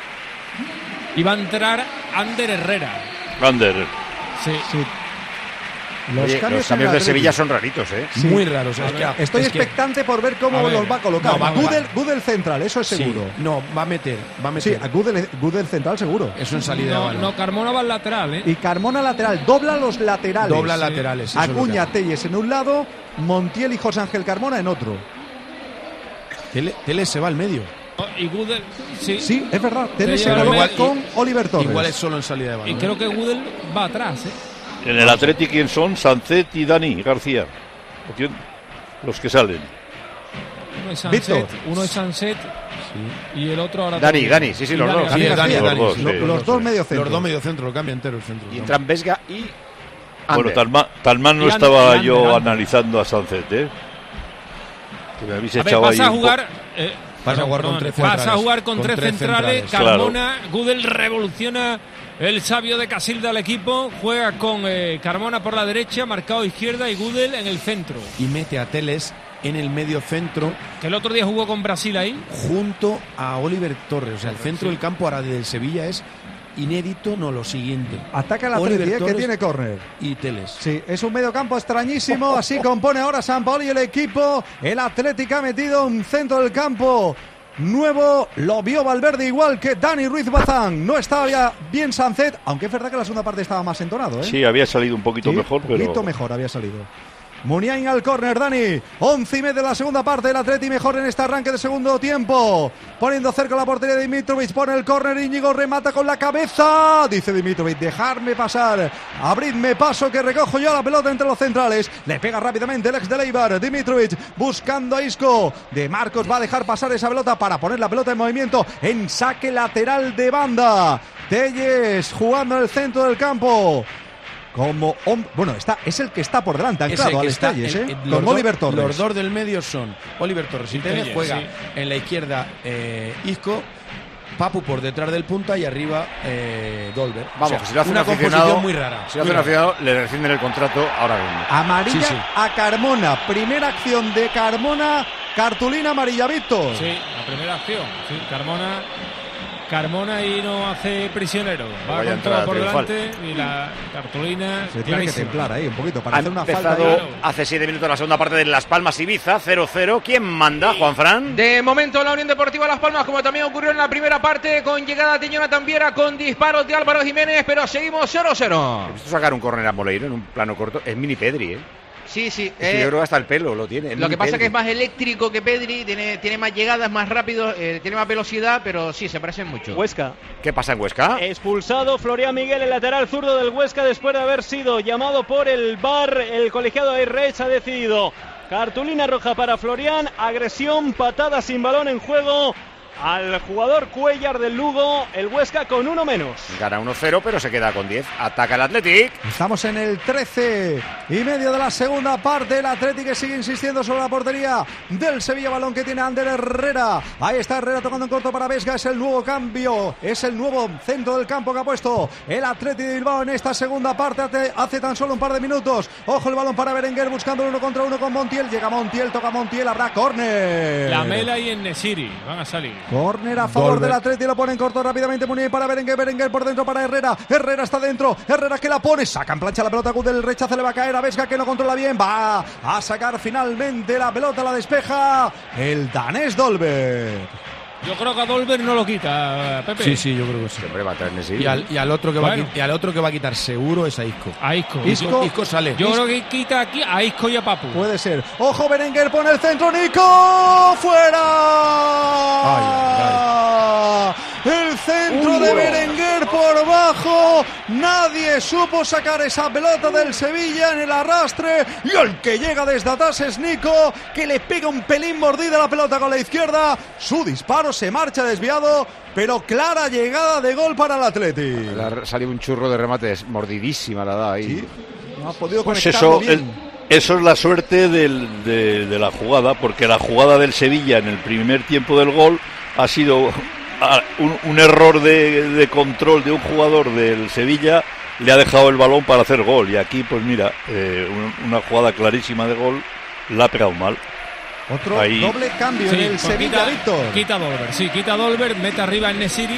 [SPEAKER 4] y va a entrar Ander Herrera.
[SPEAKER 13] Ander.
[SPEAKER 4] Sí.
[SPEAKER 6] sí. Los
[SPEAKER 15] Oye,
[SPEAKER 6] cambios,
[SPEAKER 15] los cambios
[SPEAKER 6] en
[SPEAKER 15] de
[SPEAKER 6] el
[SPEAKER 15] Sevilla
[SPEAKER 6] Atleti.
[SPEAKER 15] son raritos, ¿eh?
[SPEAKER 6] Sí.
[SPEAKER 5] Muy raros. Es
[SPEAKER 4] A
[SPEAKER 5] que,
[SPEAKER 4] ver,
[SPEAKER 6] Estoy
[SPEAKER 5] es que-
[SPEAKER 6] expectante por ver cómo
[SPEAKER 4] A ver.
[SPEAKER 6] los va a colocar.
[SPEAKER 5] No, va-
[SPEAKER 6] Gudel,
[SPEAKER 5] va-
[SPEAKER 6] Gudel central, eso es
[SPEAKER 5] sí,
[SPEAKER 6] seguro.
[SPEAKER 5] no, va a meter, va a
[SPEAKER 6] Sí,
[SPEAKER 5] meter.
[SPEAKER 6] a Gudel, Gudel central seguro.
[SPEAKER 5] Eso en salida de
[SPEAKER 4] No,
[SPEAKER 5] balón.
[SPEAKER 4] no, Carmona va al lateral, ¿eh?
[SPEAKER 6] Y Carmona lateral, dobla los laterales.
[SPEAKER 5] Dobla
[SPEAKER 4] Sí.
[SPEAKER 5] laterales. eso es lo que
[SPEAKER 6] Acuña,
[SPEAKER 5] hace.
[SPEAKER 6] Telles en un lado, Montiel y José Ángel Carmona en otro.
[SPEAKER 5] Tele, Tele se va al medio.
[SPEAKER 4] Oh, y Gudel, sí.
[SPEAKER 6] Sí, es verdad. Telles
[SPEAKER 4] Sí,
[SPEAKER 6] se
[SPEAKER 4] igual-
[SPEAKER 6] coloca
[SPEAKER 5] igual-
[SPEAKER 6] con Oliver Torres.
[SPEAKER 5] Igual es solo en salida de balón.
[SPEAKER 4] Y creo que Gudel va atrás, ¿eh?
[SPEAKER 13] En el Athletic, ¿quién son? Sancet y Dani García. ¿Entiendes? Los que salen.
[SPEAKER 4] Uno es
[SPEAKER 6] Víctor.
[SPEAKER 4] Sanset, uno es Sanset y el otro ahora.
[SPEAKER 15] Dani,
[SPEAKER 4] también.
[SPEAKER 15] Dani, sí, sí,
[SPEAKER 4] Y
[SPEAKER 15] los
[SPEAKER 4] Dani
[SPEAKER 15] dos.
[SPEAKER 4] García.
[SPEAKER 5] Sí, es Dani,
[SPEAKER 6] García.
[SPEAKER 5] Dani,
[SPEAKER 13] Los
[SPEAKER 5] sí.
[SPEAKER 13] dos,
[SPEAKER 6] Lo-
[SPEAKER 13] sí.
[SPEAKER 6] los dos medio centro.
[SPEAKER 5] Los dos medio centro, lo cambia entero el centro.
[SPEAKER 15] Y entran Vesga y
[SPEAKER 13] Bueno,
[SPEAKER 15] Ander.
[SPEAKER 13] tal, ma- tal mal no
[SPEAKER 4] Y
[SPEAKER 13] estaba
[SPEAKER 4] Ander,
[SPEAKER 13] yo
[SPEAKER 4] Ander.
[SPEAKER 13] analizando a Sancet, ¿eh? Que me habéis
[SPEAKER 4] A ver,
[SPEAKER 13] echado ahí.
[SPEAKER 4] pasa a
[SPEAKER 13] un
[SPEAKER 4] jugar.
[SPEAKER 13] po-
[SPEAKER 4] eh,
[SPEAKER 5] Pasa a jugar con
[SPEAKER 4] perdón,
[SPEAKER 5] tres
[SPEAKER 4] pasa
[SPEAKER 5] centrales.
[SPEAKER 4] a jugar con,
[SPEAKER 5] Con
[SPEAKER 4] tres,
[SPEAKER 5] tres
[SPEAKER 4] centrales.
[SPEAKER 5] centrales.
[SPEAKER 4] Carmona, Gudel revoluciona el sabio de Casilda al equipo. Juega con eh, Carmona por la derecha, marcado izquierda y Gudel en el centro.
[SPEAKER 5] Y mete a Teles en el medio centro
[SPEAKER 4] Que el otro día jugó con Brasil ahí.
[SPEAKER 5] junto a Oliver Torres. O sea, el centro del campo ahora del Sevilla es inédito, no lo siguiente.
[SPEAKER 6] Ataca la
[SPEAKER 5] Oliver
[SPEAKER 6] Atleti, eh, que
[SPEAKER 5] Torres
[SPEAKER 6] tiene córner.
[SPEAKER 5] y Teles.
[SPEAKER 6] Sí, es un medio campo extrañísimo. Así compone ahora San Paolo y el equipo. El Atlético ha metido un centro del campo nuevo. Lo vio Valverde igual que Dani Ruiz Bazán. No estaba ya bien Sancet, aunque es verdad que la segunda parte estaba más entonado, ¿eh?
[SPEAKER 13] Sí, había salido un poquito
[SPEAKER 6] Sí,
[SPEAKER 13] mejor,
[SPEAKER 6] un poquito
[SPEAKER 13] pero.
[SPEAKER 6] mejor había salido. Muniain al córner, Dani. Once y media de la segunda parte. El Atleti mejor en este arranque de segundo tiempo. Poniendo cerca la portería de Dimitrovic. Pone el córner. Íñigo remata con la cabeza. Dice Dimitrovic, dejarme pasar. Abridme paso que recojo yo la pelota entre los centrales. Le pega rápidamente el ex de Leibar. Dimitrovic buscando a Isco. De Marcos va a dejar pasar esa pelota para poner la pelota en movimiento. En saque lateral de banda. Telles jugando en el centro del campo. Como hom- bueno, está, es el que está por delante,
[SPEAKER 5] Es el
[SPEAKER 6] anclado,
[SPEAKER 5] que
[SPEAKER 6] Alex
[SPEAKER 5] está-
[SPEAKER 6] Telles,
[SPEAKER 5] el-
[SPEAKER 6] ¿eh?
[SPEAKER 5] el-
[SPEAKER 6] Con
[SPEAKER 5] los
[SPEAKER 6] Oliver
[SPEAKER 5] dos-
[SPEAKER 6] Torres.
[SPEAKER 5] Los dos del medio son Oliver Torres y Telles.
[SPEAKER 4] Telles,
[SPEAKER 5] Juega
[SPEAKER 4] sí.
[SPEAKER 5] en la izquierda eh, Isco, Papu por detrás del punta y arriba eh, Dolber.
[SPEAKER 15] Vamos,
[SPEAKER 5] O sea,
[SPEAKER 15] que si lo hace
[SPEAKER 5] una
[SPEAKER 15] un aficionado,
[SPEAKER 5] composición muy rara.
[SPEAKER 15] Si lo hace
[SPEAKER 5] muy
[SPEAKER 15] un
[SPEAKER 5] rara.
[SPEAKER 15] aficionado, le rescinden el contrato ahora mismo.
[SPEAKER 6] Amarilla
[SPEAKER 5] Sí, sí.
[SPEAKER 6] a Carmona. Primera acción de Carmona. Cartulina amarilla, Víctor.
[SPEAKER 4] Sí, la primera acción. Sí, Carmona. Carmona y no hace prisionero. Va
[SPEAKER 15] Vaya
[SPEAKER 4] con todo por
[SPEAKER 15] triunfal.
[SPEAKER 4] delante y la cartulina.
[SPEAKER 6] Se tiene que templar ahí un poquito para
[SPEAKER 15] Ha
[SPEAKER 6] hacer una falta.
[SPEAKER 15] empezado
[SPEAKER 6] ahí.
[SPEAKER 15] hace siete minutos la segunda parte de Las Palmas Ibiza, cero cero. ¿Quién manda, Juanfran?
[SPEAKER 9] De momento la Unión Deportiva Las Palmas, como también ocurrió en la primera parte, con llegada de Jonathan Viera, con disparos de Álvaro Jiménez, pero seguimos cero cero.
[SPEAKER 15] He visto sacar un córner a Moleiro en un plano corto. Es mini Pedri, ¿eh?
[SPEAKER 9] Sí, sí.
[SPEAKER 15] Es que
[SPEAKER 9] eh,
[SPEAKER 15] yo creo que hasta el pelo lo tiene. es
[SPEAKER 9] Lo
[SPEAKER 15] mini
[SPEAKER 9] que pasa
[SPEAKER 15] Pedri.
[SPEAKER 9] es que es más eléctrico que Pedri, tiene, tiene más llegadas, más rápido, eh, tiene más velocidad, pero sí, se parecen mucho.
[SPEAKER 8] Huesca.
[SPEAKER 15] ¿Qué pasa en Huesca?
[SPEAKER 8] Expulsado Florian Miguel, el lateral zurdo del Huesca, después de haber sido llamado por el V A R. El colegiado de Reich ha decidido cartulina roja para Florian, agresión, patada sin balón en juego al jugador Cuellar del Lugo. El Huesca con uno menos.
[SPEAKER 15] Gana uno cero, pero se queda con diez. Ataca el Athletic.
[SPEAKER 6] Estamos en el trece y medio de la segunda parte. El Athletic que sigue insistiendo sobre la portería del Sevilla. Balón que tiene Ander Herrera. Ahí está Herrera tocando en corto para Vesga. Es el nuevo cambio. Es el nuevo centro del campo que ha puesto el Athletic de Bilbao en esta segunda parte. Hace, hace tan solo un par de minutos. Ojo el balón para Berenguer buscando el uno contra uno con Montiel. Llega Montiel, toca Montiel. Habrá córner.
[SPEAKER 4] La Mela y en Nesiri van a salir.
[SPEAKER 6] Córner a favor
[SPEAKER 4] Golver.
[SPEAKER 6] del Atleti, lo pone en corto rápidamente Munier para Berenguer, Berenguer por dentro para Herrera, Herrera está dentro, Herrera que la pone, saca en plancha la pelota, Gudel, el rechazo le va a caer a Vesga que no controla bien, va a sacar finalmente la pelota, la despeja el danés Dolberg.
[SPEAKER 4] Yo creo que a Dolber no lo quita, Pepe.
[SPEAKER 5] Sí, sí, yo creo que sí.
[SPEAKER 15] Siempre va a traer Nesiri.
[SPEAKER 5] Y al, y al otro que va
[SPEAKER 4] Bueno.
[SPEAKER 5] a, qui- y al otro que va a quitar seguro es a Isco.
[SPEAKER 4] A Isco.
[SPEAKER 5] Isco, Isco sale.
[SPEAKER 4] Yo
[SPEAKER 5] Isco.
[SPEAKER 4] creo que quita aquí a Isco y a Papu.
[SPEAKER 6] Puede ser, ojo Berenguer pone el centro, Nico, fuera. El centro de Berenguer por bajo. Nadie supo sacar esa pelota del Sevilla en el arrastre. Y el que llega desde atrás es Nico, que le pega un pelín mordida la pelota con la izquierda. Su disparo se marcha desviado, pero clara llegada de gol para el Atleti.
[SPEAKER 15] Le ha salido un churro de remates, mordidísima la da ahí.
[SPEAKER 6] No ha podido
[SPEAKER 13] Pues
[SPEAKER 6] conectarlo
[SPEAKER 13] eso,
[SPEAKER 6] bien.
[SPEAKER 13] el- eso es la suerte del- de, de la jugada, porque la jugada del Sevilla en el primer tiempo del gol ha sido ah, un, un error de, de control de un jugador del Sevilla, le ha dejado el balón para hacer gol, y aquí pues mira, eh, un- una jugada clarísima de gol, la ha pegado mal.
[SPEAKER 6] Otro
[SPEAKER 13] Ahí.
[SPEAKER 6] doble cambio
[SPEAKER 4] Sí,
[SPEAKER 6] en el
[SPEAKER 4] pues
[SPEAKER 6] Sevilla,
[SPEAKER 4] quita,
[SPEAKER 6] Víctor.
[SPEAKER 4] quita Dolber, sí, quita Dolber, mete arriba en Nesiri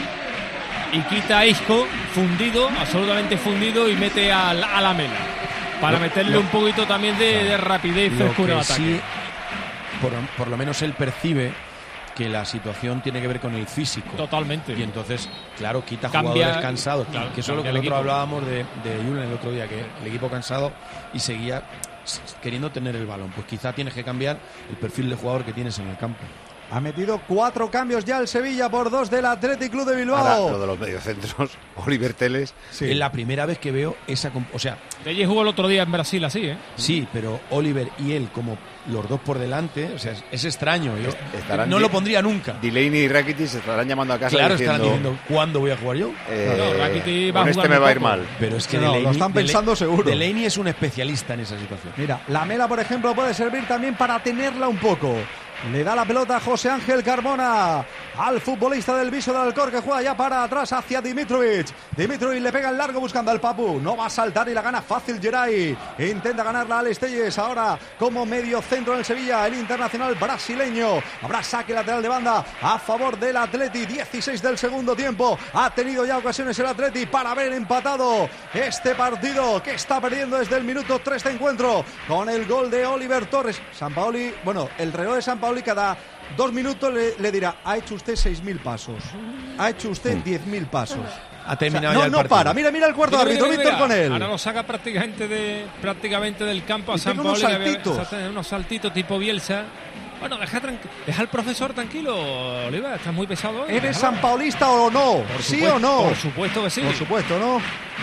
[SPEAKER 4] y quita a Isco, fundido, absolutamente fundido, y mete al- a la Mela. Para
[SPEAKER 5] Lo-
[SPEAKER 4] meterle
[SPEAKER 5] lo-
[SPEAKER 4] un poquito también de, de rapidez y
[SPEAKER 5] Lo
[SPEAKER 4] frescura
[SPEAKER 5] que
[SPEAKER 4] de ataque.
[SPEAKER 5] sí, por, por lo menos él percibe que la situación tiene que ver con el físico.
[SPEAKER 4] Totalmente.
[SPEAKER 5] Y entonces, claro, quita
[SPEAKER 4] Cambia-
[SPEAKER 5] jugadores cansados.
[SPEAKER 4] claro,
[SPEAKER 5] que eso es lo que
[SPEAKER 4] cambia el
[SPEAKER 5] el otro
[SPEAKER 4] equipo.
[SPEAKER 5] hablábamos de, de Julen el otro día, que el equipo cansado y seguía s- queriendo tener el balón. Pues quizá tienes que cambiar el perfil de jugador que tienes en el campo.
[SPEAKER 6] Ha metido cuatro cambios ya el Sevilla por dos del Athletic Club de
[SPEAKER 15] Ahora,
[SPEAKER 6] Bilbao.
[SPEAKER 15] lo de los mediocentros, Oliver Teles.
[SPEAKER 6] Sí.
[SPEAKER 5] Es la primera vez que veo esa... comp- O sea,
[SPEAKER 4] Telle jugó el otro día en Brasil así, ¿eh?
[SPEAKER 5] sí, pero Oliver y él como los dos por delante, o sea, es, es extraño. Yo
[SPEAKER 15] Estarán
[SPEAKER 5] no
[SPEAKER 15] di-
[SPEAKER 5] lo pondría nunca.
[SPEAKER 15] Delaney y Rakitic se estarán llamando a casa
[SPEAKER 5] Claro,
[SPEAKER 15] diciendo,
[SPEAKER 5] estarán diciendo, ¿cuándo voy a jugar yo?
[SPEAKER 15] eh,
[SPEAKER 4] No, Rakitic va a
[SPEAKER 15] con
[SPEAKER 4] jugar
[SPEAKER 15] este me
[SPEAKER 4] muy
[SPEAKER 15] va a ir
[SPEAKER 4] poco.
[SPEAKER 15] mal.
[SPEAKER 5] Pero es que
[SPEAKER 6] No, lo
[SPEAKER 5] Delaney,
[SPEAKER 6] están pensando
[SPEAKER 5] Dele-
[SPEAKER 6] seguro.
[SPEAKER 5] Delaney es un especialista en esa situación.
[SPEAKER 6] Mira, la Mela, por ejemplo, puede servir también para tenerla un poco. Le da la pelota a José Ángel Carmona al futbolista del Viso del Alcor, que juega ya para atrás hacia Dimitrovic. Dimitrovic le pega el largo buscando al Papu. No va a saltar y la gana fácil Geray. Intenta ganarla a Alex Telles. Ahora como medio centro en el Sevilla, el internacional brasileño. Habrá saque lateral de banda a favor del Atleti. dieciséis del segundo tiempo. Ha tenido ya ocasiones el Atleti para haber empatado este partido, que está perdiendo desde el minuto tres de encuentro con el gol de Oliver Torres. Sampaoli, bueno, el reloj de Sampaoli cada dos minutos le, le dirá: ha hecho usted seis mil pasos, ha hecho usted diez mil pasos.
[SPEAKER 5] Ha terminado
[SPEAKER 6] O sea,
[SPEAKER 5] ya el
[SPEAKER 6] no, no
[SPEAKER 5] partido.
[SPEAKER 6] para, mira, mira el cuarto
[SPEAKER 4] Mira,
[SPEAKER 6] árbitro,
[SPEAKER 4] mira,
[SPEAKER 6] Víctor,
[SPEAKER 4] mira.
[SPEAKER 6] con él.
[SPEAKER 4] Ahora lo saca prácticamente, de, prácticamente del campo a
[SPEAKER 6] Y pega
[SPEAKER 4] San
[SPEAKER 6] unos
[SPEAKER 4] Paolo. que había-
[SPEAKER 6] saltitos.
[SPEAKER 4] exacto, unos saltitos tipo Bielsa. Bueno, deja, tranqui- deja al profesor tranquilo, Oliva, estás muy pesado hoy.
[SPEAKER 6] ¿Eres
[SPEAKER 4] Déjalo.
[SPEAKER 6] sampaolista o no?
[SPEAKER 4] Por
[SPEAKER 6] ¿Sí
[SPEAKER 4] supuesto-
[SPEAKER 6] o no?
[SPEAKER 4] Por supuesto que sí.
[SPEAKER 6] Por supuesto, ¿no?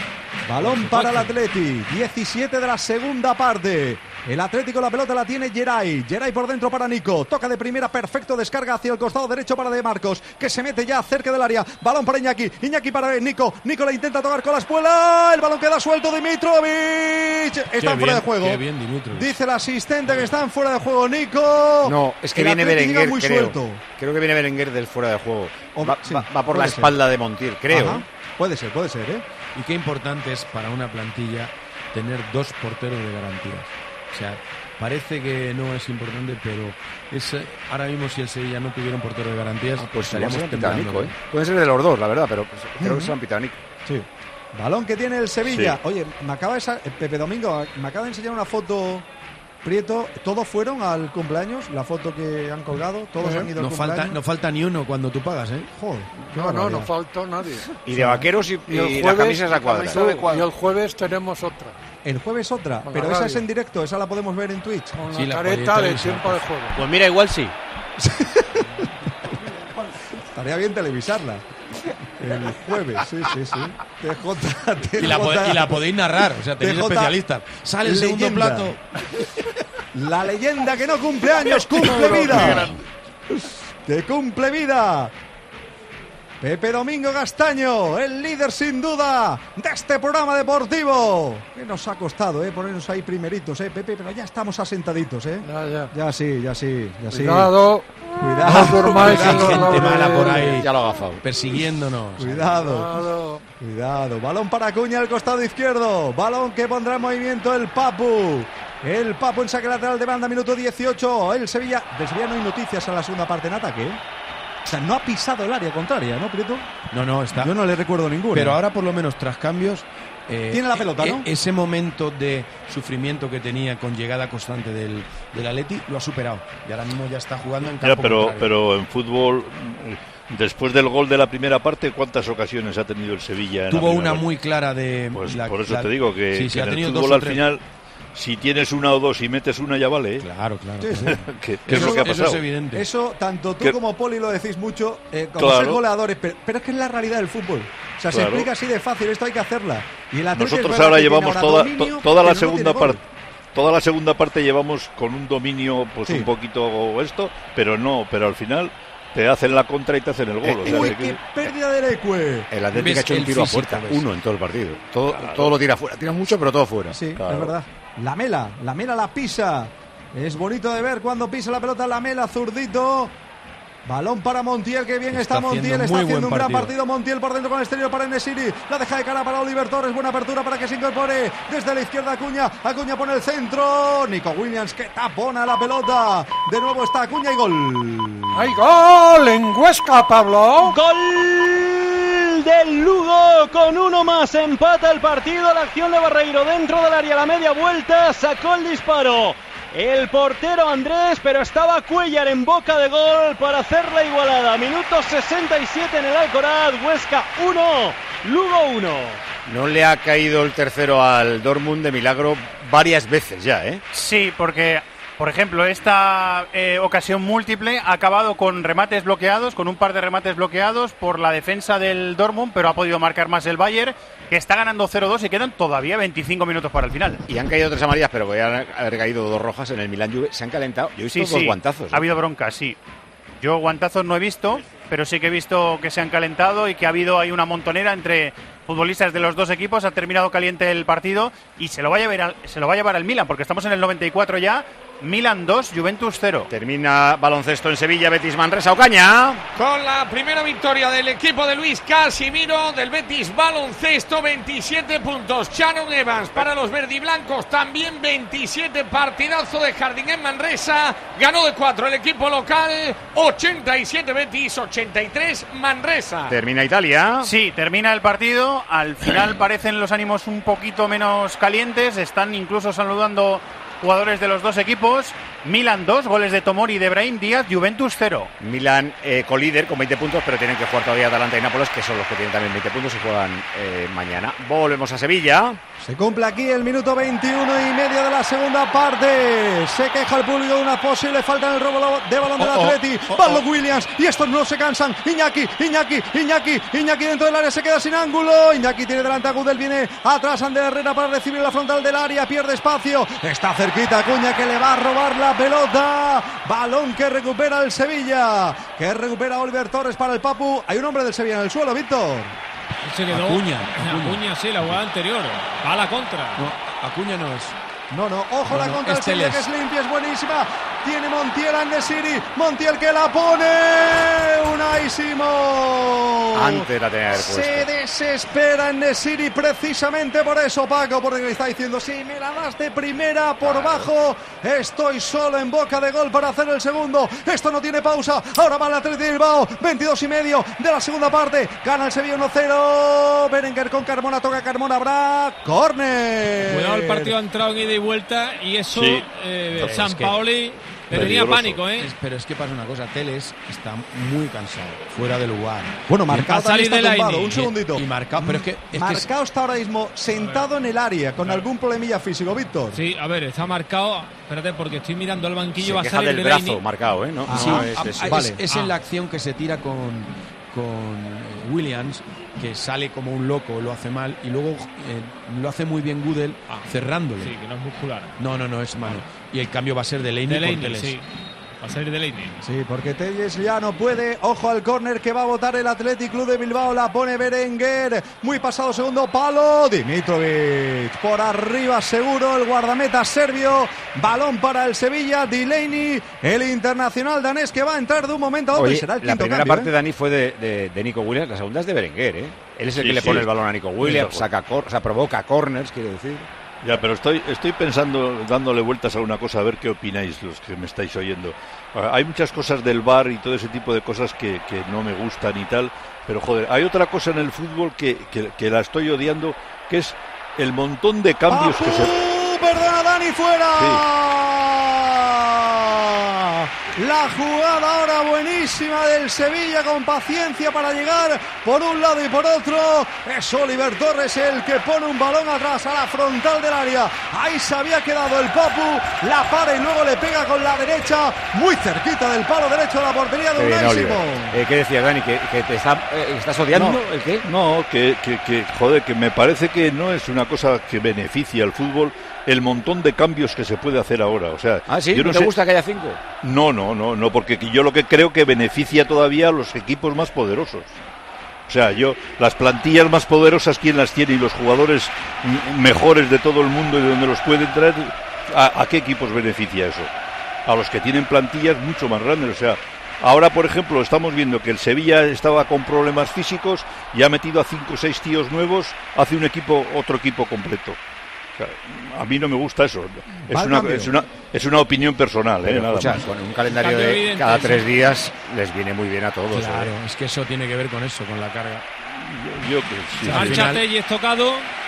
[SPEAKER 6] Balón para el Atleti, diecisiete de la segunda parte. El Atlético la pelota la tiene Geray. Geray por dentro para Nico. Toca de primera, perfecto, descarga hacia el costado derecho para De Marcos, que se mete ya cerca del área. Balón para Iñaki. Iñaki para Nico. Nico la intenta tocar con la espuela. El balón queda suelto. Dimitrovic. Están fuera
[SPEAKER 5] bien,
[SPEAKER 6] de juego.
[SPEAKER 5] qué bien, Dimitrovic.
[SPEAKER 6] Dice el asistente que están fuera de juego. Nico.
[SPEAKER 15] No, es que
[SPEAKER 6] El
[SPEAKER 15] viene
[SPEAKER 6] Atleti llega
[SPEAKER 15] Berenguer,
[SPEAKER 6] muy
[SPEAKER 15] creo.
[SPEAKER 6] suelto.
[SPEAKER 15] Creo que viene Berenguer del fuera de juego.
[SPEAKER 6] O-
[SPEAKER 15] Va,
[SPEAKER 6] sí,
[SPEAKER 15] va- va por la
[SPEAKER 6] puede ser.
[SPEAKER 15] espalda de Montiel, creo.
[SPEAKER 6] Ajá. Puede ser, puede ser, ¿eh?
[SPEAKER 5] Y qué importante es para una plantilla tener dos porteros de garantías. O sea, parece que no es importante, pero es, ahora mismo si el Sevilla no tuviera un portero de garantías,
[SPEAKER 15] ah, pues
[SPEAKER 5] estaríamos
[SPEAKER 15] temblando. ¿eh? Puede ser de los dos, la verdad, pero pues, creo uh-huh. que será un pitanico.
[SPEAKER 6] Sí. Balón que tiene el Sevilla.
[SPEAKER 15] Sí.
[SPEAKER 6] Oye, me acaba de sa- Pepe Domingo, me acaba de enseñar una foto, Prieto. ¿Todos fueron al cumpleaños? La foto que han colgado, todos
[SPEAKER 5] ¿Eh?
[SPEAKER 6] han ido
[SPEAKER 5] no
[SPEAKER 6] al
[SPEAKER 5] falta,
[SPEAKER 6] cumpleaños.
[SPEAKER 5] no falta ni uno cuando tú pagas, ¿eh?
[SPEAKER 6] Joder,
[SPEAKER 14] no, no, no faltó nadie.
[SPEAKER 15] Y de vaqueros y,
[SPEAKER 14] y, el
[SPEAKER 15] y
[SPEAKER 14] jueves,
[SPEAKER 15] la camisa es a cuadra.
[SPEAKER 14] Tú, y el jueves tenemos otra.
[SPEAKER 6] El jueves otra,
[SPEAKER 14] Con
[SPEAKER 6] pero
[SPEAKER 14] la
[SPEAKER 6] esa
[SPEAKER 14] radio.
[SPEAKER 6] es en directo, esa la podemos ver en Twitch.
[SPEAKER 14] Con la
[SPEAKER 5] Sí, la
[SPEAKER 14] careta
[SPEAKER 5] podéis
[SPEAKER 14] de tiempo de juego.
[SPEAKER 9] Pues mira, igual sí.
[SPEAKER 6] Estaría bien televisarla. El jueves, sí, sí, sí. T J, T J,
[SPEAKER 5] Y la, pod- y la podéis narrar, o sea, tenéis
[SPEAKER 6] T J,
[SPEAKER 5] especialistas. Sale el segundo
[SPEAKER 6] leyenda.
[SPEAKER 5] plato.
[SPEAKER 6] La leyenda que no cumple años, cumple vida. Que cumple vida. Pepe Domingo Castaño, el líder sin duda de este programa deportivo. Que nos ha costado, eh, ponernos ahí primeritos, eh, Pepe, pero ya estamos asentaditos, eh.
[SPEAKER 14] Ya, ya.
[SPEAKER 6] Ya sí, ya sí, ya sí.
[SPEAKER 14] Cuidado.
[SPEAKER 6] Cuidado.
[SPEAKER 14] No durmáis en
[SPEAKER 5] Hay
[SPEAKER 14] los
[SPEAKER 5] gente mala por ahí.
[SPEAKER 15] Ya lo ha agafado.
[SPEAKER 5] Persiguiéndonos.
[SPEAKER 6] Cuidado.
[SPEAKER 14] Cuidado.
[SPEAKER 6] Cuidado. Balón para Acuña al costado izquierdo. Balón que pondrá en movimiento el Papu. El Papu en saque lateral de banda, minuto dieciocho. El Sevilla. De Sevilla no hay noticias a la segunda parte en ataque, ¿eh? O sea, no ha pisado el área contraria, ¿no, Prieto?
[SPEAKER 5] No, no, está.
[SPEAKER 6] Yo no le recuerdo ninguno.
[SPEAKER 5] Pero ahora, por lo menos, tras cambios. Eh,
[SPEAKER 6] Tiene la pelota, ¿no?
[SPEAKER 5] e- Ese momento de sufrimiento que tenía con llegada constante del, del Atleti lo ha superado. Y ahora mismo ya está jugando en campo
[SPEAKER 13] Ya, pero,
[SPEAKER 5] contrario.
[SPEAKER 13] pero en fútbol, después del gol de la primera parte, ¿cuántas ocasiones ha tenido el Sevilla? En
[SPEAKER 5] Tuvo
[SPEAKER 13] la primera
[SPEAKER 5] una
[SPEAKER 13] parte?
[SPEAKER 5] muy clara de.
[SPEAKER 13] Pues
[SPEAKER 5] la-
[SPEAKER 13] por eso
[SPEAKER 5] la-
[SPEAKER 13] te digo que,
[SPEAKER 5] sí, sí,
[SPEAKER 13] que
[SPEAKER 5] ha
[SPEAKER 13] en el
[SPEAKER 5] tenido dos
[SPEAKER 13] fútbol
[SPEAKER 5] o
[SPEAKER 13] al
[SPEAKER 5] tres.
[SPEAKER 13] final, si tienes una o dos y metes una ya vale, ¿eh?
[SPEAKER 5] Claro, claro.
[SPEAKER 6] Sí, sí.
[SPEAKER 13] que, que es
[SPEAKER 5] Eso-
[SPEAKER 13] lo que ha
[SPEAKER 5] eso
[SPEAKER 13] pasado.
[SPEAKER 5] es evidente.
[SPEAKER 6] Eso, tanto tú
[SPEAKER 13] Que-
[SPEAKER 6] como Poli lo decís mucho, eh, como
[SPEAKER 13] Claro.
[SPEAKER 6] ser goleadores, pero, pero es que es la realidad del fútbol. O sea, se
[SPEAKER 13] Claro.
[SPEAKER 6] explica así de fácil, esto hay que hacerla. Y el Atleti es
[SPEAKER 13] Nosotros
[SPEAKER 6] verdad
[SPEAKER 13] ahora
[SPEAKER 6] que tiene
[SPEAKER 13] llevamos
[SPEAKER 6] ahora
[SPEAKER 13] toda,
[SPEAKER 6] dominio,
[SPEAKER 13] to- toda la
[SPEAKER 6] pero no
[SPEAKER 13] segunda
[SPEAKER 6] tiene gol.
[SPEAKER 13] parte. Toda la segunda parte llevamos con un dominio, pues
[SPEAKER 6] Sí.
[SPEAKER 13] un poquito esto, pero no, pero al final te hacen la contra y te hacen el gol. o sea,
[SPEAKER 6] Uy,
[SPEAKER 13] que-
[SPEAKER 6] qué pérdida del Ecue.
[SPEAKER 15] El Atlético
[SPEAKER 5] ¿Ves?
[SPEAKER 15] ha hecho un
[SPEAKER 5] El
[SPEAKER 15] tiro a
[SPEAKER 5] físico,
[SPEAKER 15] puerta,
[SPEAKER 5] ¿ves?
[SPEAKER 15] uno en todo el partido. Todo,
[SPEAKER 13] Claro.
[SPEAKER 15] todo lo tira fuera. Tira mucho, pero todo fuera.
[SPEAKER 6] Sí,
[SPEAKER 13] Claro.
[SPEAKER 6] es verdad. La Mela, la Mela la pisa. Es bonito de ver cuando pisa la pelota la Mela, zurdito. Balón para Montiel, que bien está,
[SPEAKER 5] Está
[SPEAKER 6] Montiel,
[SPEAKER 5] haciendo
[SPEAKER 6] está
[SPEAKER 5] muy
[SPEAKER 6] haciendo un
[SPEAKER 5] buen
[SPEAKER 6] gran
[SPEAKER 5] partido.
[SPEAKER 6] partido Montiel por dentro con el exterior para Enesiri, la deja de cara para Oliver Torres, buena apertura para que se incorpore desde la izquierda Acuña, Acuña pone el centro, Nico Williams que tapona la pelota, de nuevo está Acuña y gol.
[SPEAKER 14] ¡Hay gol en Huesca, Pablo!
[SPEAKER 8] Gol del Lugo con uno más, empata el partido, la acción de Barreiro dentro del área, la media vuelta, sacó el disparo el portero Andrés, pero estaba Cuellar en boca de gol para hacer la igualada. Minuto sesenta y siete en el Alcoraz, Huesca uno, Lugo uno.
[SPEAKER 15] No le ha caído el tercero al Dortmund de milagro varias veces ya, ¿eh?
[SPEAKER 7] Sí, porque, por ejemplo, esta eh, ocasión múltiple ha acabado con remates bloqueados, con un par de remates bloqueados por la defensa del Dortmund, pero ha podido marcar más el Bayern, que está ganando cero dos y quedan todavía veinticinco minutos para el final.
[SPEAKER 15] Y han caído tres amarillas, pero podrían haber caído dos rojas en el Milan Juve. Se han calentado. Yo he visto
[SPEAKER 7] Sí,
[SPEAKER 15] dos
[SPEAKER 7] sí,
[SPEAKER 15] guantazos.
[SPEAKER 7] ha
[SPEAKER 15] ¿eh?
[SPEAKER 7] habido bronca, sí. Yo guantazos no he visto, pero sí que he visto que se han calentado y que ha habido ahí una montonera entre futbolistas de los dos equipos. Ha terminado caliente el partido y se lo va a llevar al, se lo va a llevar al Milan, porque estamos en el noventa y cuatro ya. Milan dos, Juventus cero.
[SPEAKER 15] Termina baloncesto en Sevilla, Betis Manresa, Ocaña.
[SPEAKER 9] Con la primera victoria del equipo de Luis Casimiro, del Betis Baloncesto, veintisiete puntos. Sharon Evans para los verdiblancos, también veintisiete. Partidazo de Jardín en Manresa. Ganó de cuatro el equipo local, ochenta y siete Betis, ochenta y tres Manresa.
[SPEAKER 15] Termina Italia.
[SPEAKER 7] Sí, termina el partido. Al final parecen los ánimos un poquito menos calientes. Están incluso saludando jugadores de los dos equipos. Milan dos, goles de Tomori y de Brahim Díaz, Juventus cero.
[SPEAKER 15] Milan eh, colíder con veinte puntos, pero tienen que jugar todavía Atalanta y Nápoles, que son los que tienen también veinte puntos y juegan eh, mañana. Volvemos a Sevilla.
[SPEAKER 6] Se cumple aquí el minuto veintiuno y medio de la segunda parte. Se queja el público de una posible falta en el robo de balón del
[SPEAKER 5] Oh, oh,
[SPEAKER 6] Atleti.
[SPEAKER 5] oh,
[SPEAKER 6] Van
[SPEAKER 5] oh.
[SPEAKER 6] los Williams y estos no se cansan. Iñaki, Iñaki, Iñaki, Iñaki dentro del área se queda sin ángulo. Iñaki tiene delante a Gudel, viene atrás Ander Herrera para recibir la frontal del área, pierde espacio. Está cerquita Acuña que le va a robar la pelota. Balón que recupera el Sevilla, que recupera Oliver Torres para el Papu. Hay un hombre del Sevilla en el suelo, Víctor.
[SPEAKER 4] Se quedó.
[SPEAKER 5] Acuña,
[SPEAKER 4] Acuña,
[SPEAKER 5] Acuña.
[SPEAKER 4] sí, la jugada anterior. Va a la contra.
[SPEAKER 5] No, Acuña no es.
[SPEAKER 6] No, no, ojo
[SPEAKER 5] No,
[SPEAKER 6] la
[SPEAKER 5] no,
[SPEAKER 6] contra del
[SPEAKER 5] este
[SPEAKER 6] Sevilla
[SPEAKER 5] les.
[SPEAKER 6] que es limpia, es buenísima. tiene Montiel a En-Nesyri, Montiel que la pone, Unai Simón.
[SPEAKER 15] Antes la tenía que haber puesto.
[SPEAKER 6] Se desespera En-Nesyri precisamente por eso, Paco, porque le está diciendo, si me la das de primera por claro. bajo, estoy solo en boca de gol para hacer el segundo. Esto no tiene pausa, ahora va el Athletic de Bilbao, veintidós y medio de la segunda parte, gana el Sevilla uno cero, Berenguer con Carmona, toca Carmona, habrá córner.
[SPEAKER 4] Cuidado, el partido ha entrado en ida y vuelta y eso, sí. eh, San es Paoli que tenía pánico, ¿eh?
[SPEAKER 5] Es, pero es que pasa una cosa, Teles está muy cansado, fuera de lugar.
[SPEAKER 6] Bueno, Marcao también está tumbado, un
[SPEAKER 5] y,
[SPEAKER 6] segundito.
[SPEAKER 5] Y Marcao, pero es que... Es
[SPEAKER 6] Marcao
[SPEAKER 5] que
[SPEAKER 6] está ahora mismo sentado en el área, con claro. algún problemilla físico, Víctor.
[SPEAKER 4] Sí, a ver, está Marcao, espérate, porque estoy mirando el banquillo,
[SPEAKER 15] se
[SPEAKER 4] va a salir
[SPEAKER 15] del
[SPEAKER 4] Delaney.
[SPEAKER 15] brazo Marcao, ¿eh? ¿No?
[SPEAKER 5] Ah, sí,
[SPEAKER 15] no,
[SPEAKER 5] es,
[SPEAKER 15] es,
[SPEAKER 5] es,
[SPEAKER 6] vale.
[SPEAKER 5] es, es
[SPEAKER 6] ah.
[SPEAKER 5] en la acción que se tira con, con Williams, que sale como un loco, lo hace mal, y luego eh, lo hace muy bien Gudel ah. cerrándole.
[SPEAKER 4] Sí, que no es muscular.
[SPEAKER 5] No, no, no, es mano. Y el cambio va a ser de Delaney,
[SPEAKER 4] Delaney
[SPEAKER 5] por Teles.
[SPEAKER 4] Sí. Va a salir Delaney.
[SPEAKER 6] Sí, porque Telles ya no puede. Ojo al córner que va a botar el Athletic Club de Bilbao. La pone Berenguer. Muy pasado segundo palo. Dimitrovic. Por arriba seguro el guardameta serbio. Balón para el Sevilla. Delaney, el internacional danés que va a entrar de un momento a otro.
[SPEAKER 15] Oye,
[SPEAKER 6] y será el
[SPEAKER 15] la
[SPEAKER 6] quinto
[SPEAKER 15] primera
[SPEAKER 6] cambio,
[SPEAKER 15] parte,
[SPEAKER 6] ¿eh?
[SPEAKER 15] Dani, fue de, de, de Nico Williams. La segunda es de Berenguer, ¿eh? Él es el sí, que le sí. pone el balón a Nico Williams. Sí, saca cor- o sea, provoca corners, quiero decir.
[SPEAKER 13] Ya, pero estoy estoy pensando, dándole vueltas a una cosa, a ver qué opináis los que me estáis oyendo. Hay muchas cosas del V A R y todo ese tipo de cosas que, que no me gustan y tal, pero joder, hay otra cosa en el fútbol que, que, que la estoy odiando, que es el montón de cambios
[SPEAKER 6] ¡Ajú!
[SPEAKER 13] que se...
[SPEAKER 6] ¡Perdona, Dani, fuera! Sí. La jugada ahora buenísima del Sevilla con paciencia para llegar por un lado y por otro. Es Oliver Torres el que pone un balón atrás a la frontal del área. Ahí se había quedado el Papu, la para y luego le pega con la derecha, muy cerquita del palo derecho de la portería de Unai Simón.
[SPEAKER 15] Eh, ¿Qué decías, Dani? ¿Que, que te está, eh, estás odiando?
[SPEAKER 13] No,
[SPEAKER 15] ¿El qué?
[SPEAKER 13] No, que, que, que, joder, que me parece que no es una cosa que beneficie al fútbol el montón de cambios que se puede hacer ahora. O sea,
[SPEAKER 15] ¿Ah, sí?
[SPEAKER 13] yo
[SPEAKER 15] ¿No,
[SPEAKER 13] no
[SPEAKER 15] te
[SPEAKER 13] sé...
[SPEAKER 15] gusta que haya cinco?
[SPEAKER 13] No, no, no, no, porque yo lo que creo que beneficia todavía a los equipos más poderosos. O sea, yo, las plantillas más poderosas, ¿quién las tiene? Y los jugadores m- mejores de todo el mundo y de donde los pueden traer, ¿a, a qué equipos beneficia eso? A los que tienen plantillas mucho más grandes. O sea, ahora, por ejemplo, estamos viendo que el Sevilla estaba con problemas físicos y ha metido a cinco o seis tíos nuevos, hace un equipo, otro equipo completo. O sea, a mí no me gusta eso. Es una, es una es una opinión personal, ¿eh?
[SPEAKER 15] Pero,
[SPEAKER 13] Nada
[SPEAKER 15] escucha,
[SPEAKER 13] más.
[SPEAKER 15] con un calendario de cada tres días les viene muy bien a todos.
[SPEAKER 5] Claro,
[SPEAKER 15] ¿eh?
[SPEAKER 5] es que eso tiene que ver con eso, con la carga.
[SPEAKER 13] Yo, yo que sí.
[SPEAKER 4] Marcha Telles tocado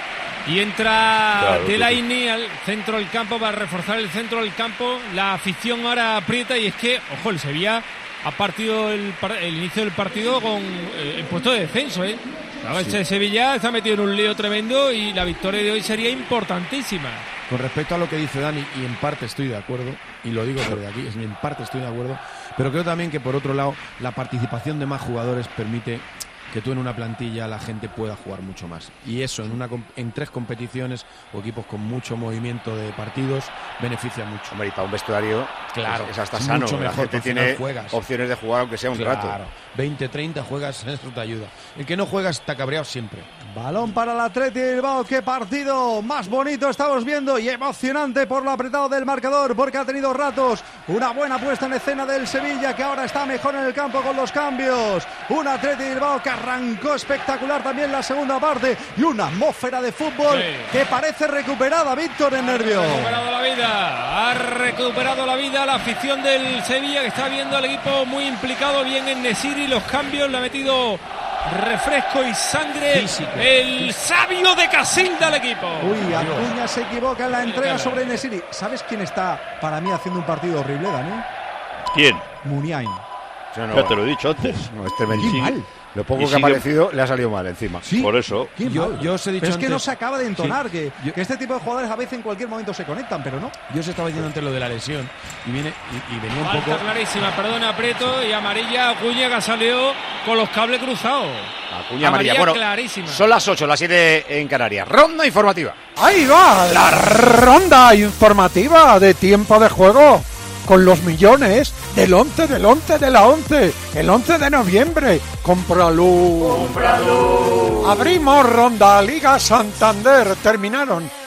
[SPEAKER 4] y entra
[SPEAKER 13] Claro,
[SPEAKER 4] Delaney al centro del campo para reforzar el centro del campo. La afición ahora aprieta y es que, ojo, el Sevilla ha partido el, el inicio del partido con eh, el puesto de descenso, ¿eh? Claro, sí. Este Sevilla está metido en un lío tremendo y la victoria de hoy sería importantísima.
[SPEAKER 5] Con respecto a lo que dice Dani, y en parte estoy de acuerdo, y lo digo desde aquí, en parte estoy de acuerdo, pero creo también que por otro lado la participación de más jugadores permite que tú en una plantilla la gente pueda jugar mucho más. Y eso en una en tres competiciones o equipos con mucho movimiento de partidos beneficia mucho.
[SPEAKER 15] Hombre, y para un vestuario,
[SPEAKER 5] claro,
[SPEAKER 15] es, es hasta
[SPEAKER 5] es
[SPEAKER 15] sano.
[SPEAKER 5] mucho mejor,
[SPEAKER 15] la gente tiene
[SPEAKER 5] juegas.
[SPEAKER 15] opciones de jugar aunque sea un
[SPEAKER 5] claro,
[SPEAKER 15] rato.
[SPEAKER 5] veinte, treinta juegas, eso te ayuda. El que no juega está cabreado siempre.
[SPEAKER 6] Balón para el Athletic de Bilbao. Qué partido más bonito estamos viendo y emocionante por lo apretado del marcador, porque ha tenido ratos. Una buena puesta en escena del Sevilla, que ahora está mejor en el campo con los cambios. Un Athletic de Bilbao que arrancó espectacular también la segunda parte y una atmósfera de fútbol sí. que parece recuperada. Víctor en nervio.
[SPEAKER 4] Ha recuperado la vida, ha recuperado la vida la afición del Sevilla, que está viendo al equipo muy implicado, bien en En-Nesyri, los cambios, le ha metido refresco y sangre físico, el físico. Sabio de Casilda al equipo.
[SPEAKER 6] Uy, Acuña se equivoca en la entrega sobre En-Nesyri. ¿Sabes quién está para mí haciendo un partido horrible, Dani?
[SPEAKER 13] ¿Quién?
[SPEAKER 6] Muniain.
[SPEAKER 15] No, no,
[SPEAKER 13] ya te lo he dicho antes.
[SPEAKER 15] No, es tremendísimo.
[SPEAKER 6] Mal.
[SPEAKER 15] Lo poco que sigue... ha aparecido le ha salido mal encima.
[SPEAKER 6] ¿Sí?
[SPEAKER 13] Por eso.
[SPEAKER 5] Yo, yo os he dicho
[SPEAKER 6] pero es
[SPEAKER 5] antes...
[SPEAKER 6] que no se acaba de entonar, sí. que,
[SPEAKER 5] yo...
[SPEAKER 6] que este tipo de jugadores a veces en cualquier momento se conectan, pero no.
[SPEAKER 5] Yo os estaba diciendo antes lo de la lesión y viene y, y venía un
[SPEAKER 4] Falta
[SPEAKER 5] poco...
[SPEAKER 4] clarísima, perdona, Prieto, y amarilla Acuña, que salió con los cables cruzados.
[SPEAKER 15] Acuña amarilla. Bueno,
[SPEAKER 4] clarísima.
[SPEAKER 15] Son las ocho, las siete en Canarias. Ronda informativa.
[SPEAKER 16] Ahí va, la ronda informativa de tiempo de juego. Con los millones del once, del once, de la once, el once de noviembre. ¡Cómpralo! ¡Cómpralo! Abrimos ronda Liga Santander. Terminaron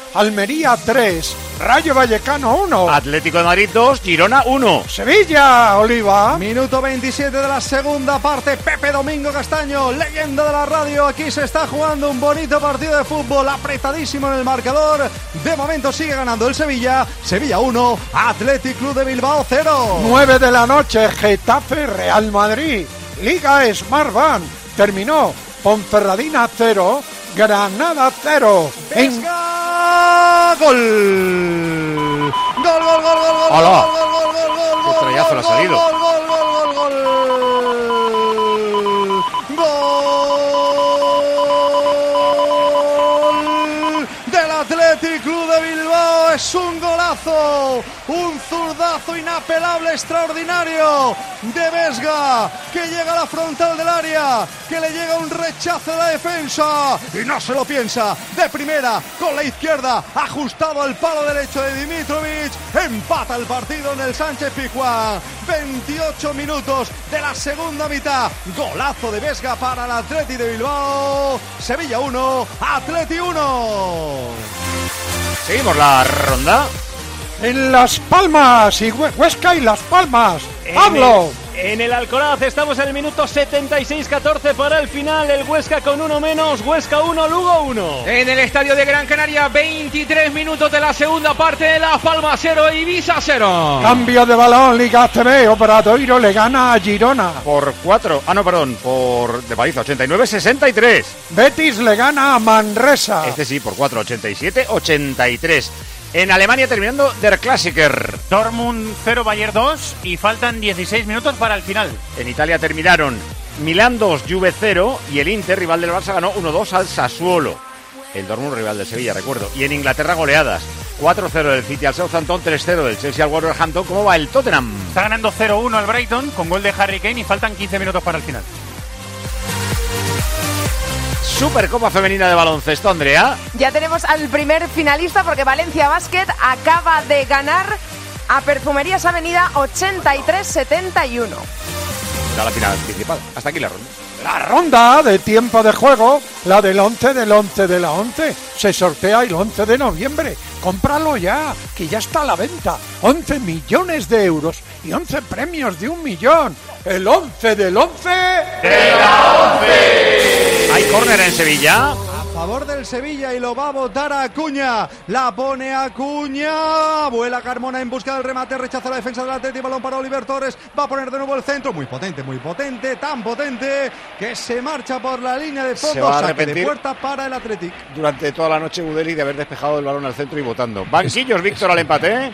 [SPEAKER 16] Almería tres, Rayo Vallecano uno.
[SPEAKER 3] Atlético de Madrid dos, Girona uno.
[SPEAKER 16] Sevilla, Oliva.
[SPEAKER 6] Minuto veintisiete de la segunda parte. Pepe Domingo Castaño, leyenda de la radio. Aquí se está jugando un bonito partido de fútbol, apretadísimo en el marcador. De momento sigue ganando el Sevilla. Sevilla uno, Athletic Club de Bilbao cero.
[SPEAKER 16] nueve de la noche, Getafe, Real Madrid. Liga Smartbank. Terminó Ponferradina cero, Granada cero.
[SPEAKER 6] ¡Vesga! ¡Gol! ¡Gol, gol, gol, gol, gol!
[SPEAKER 15] ¡Hola!
[SPEAKER 6] ¡Gol, gol, gol, gol, gol!
[SPEAKER 15] ¡Qué trayazo le ha salido!
[SPEAKER 6] ¡Gol, gol, gol, gol, gol! ¡Gol! Del Athletic Club de Bilbao. Es un golazo, un zurdazo inapelable, extraordinario de Vesga, que llega a la frontal del área, que le llega un rechazo de la defensa y no se lo piensa, de primera con la izquierda, ajustado al palo derecho de Dimitrovic. Empata el partido en el Sánchez Pizjuán. veintiocho minutos de la segunda mitad. Golazo de Vesga para el Athletic de Bilbao. Sevilla uno, Athletic uno.
[SPEAKER 3] Seguimos la ronda.
[SPEAKER 16] En Las Palmas y Huesca y Las Palmas. Pablo.
[SPEAKER 8] En el Alcoraz estamos en el minuto setenta y seis catorce para el final. El Huesca con uno menos. Huesca uno, Lugo uno.
[SPEAKER 9] En el estadio de Gran Canaria, veintitrés minutos de la segunda parte. Las Palmas cero, Ibiza cero.
[SPEAKER 16] Cambio de balón, Liga A C B. Obradoiro le gana a Girona.
[SPEAKER 3] Por cuatro. Ah, no, perdón. Por de paliza, ochenta y nueve sesenta y tres.
[SPEAKER 16] Betis le gana a Manresa.
[SPEAKER 3] Este sí, por cuatro, ochenta y siete ochenta y tres. En Alemania terminando Der Klassiker.
[SPEAKER 7] Dortmund cero, Bayern dos y faltan dieciséis minutos para el final.
[SPEAKER 3] En Italia terminaron Milán dos, Juve cero y el Inter, rival del Barça, ganó uno dos al Sassuolo. El Dortmund, rival del Sevilla, recuerdo. Y en Inglaterra, goleadas. cuatro cero del City al Southampton, tres cero del Chelsea al Wolverhampton. ¿Cómo va el Tottenham?
[SPEAKER 7] Está ganando cero uno al Brighton con gol de Harry Kane y faltan quince minutos para el final.
[SPEAKER 3] Supercopa femenina de baloncesto, Andrea.
[SPEAKER 17] Ya tenemos al primer finalista porque Valencia Basket acaba de ganar a Perfumerías Avenida ochenta y tres setenta y uno.
[SPEAKER 3] Da la final principal. Hasta aquí la ronda.
[SPEAKER 16] La ronda de tiempo de juego, la del once del once de la once. Se sortea el once de noviembre. Cómpralo ya, que ya está a la venta. once millones de euros y once premios de un millón. El once del once
[SPEAKER 7] de la once.
[SPEAKER 3] Hay córner en Sevilla.
[SPEAKER 6] A favor del Sevilla y lo va a botar Acuña. La pone Acuña. Vuela Carmona en busca del remate. Rechaza la defensa del Atlético. Balón para Oliver Torres. Va a poner de nuevo el centro. Muy potente, muy potente. Tan potente que se marcha por la línea de fondo.
[SPEAKER 15] Se va a
[SPEAKER 6] Saque
[SPEAKER 15] arrepentir
[SPEAKER 6] de puerta para el Atlético.
[SPEAKER 15] Durante toda la noche Gudeli de haber despejado el balón al centro y votando. Banquillos, Víctor, al empate.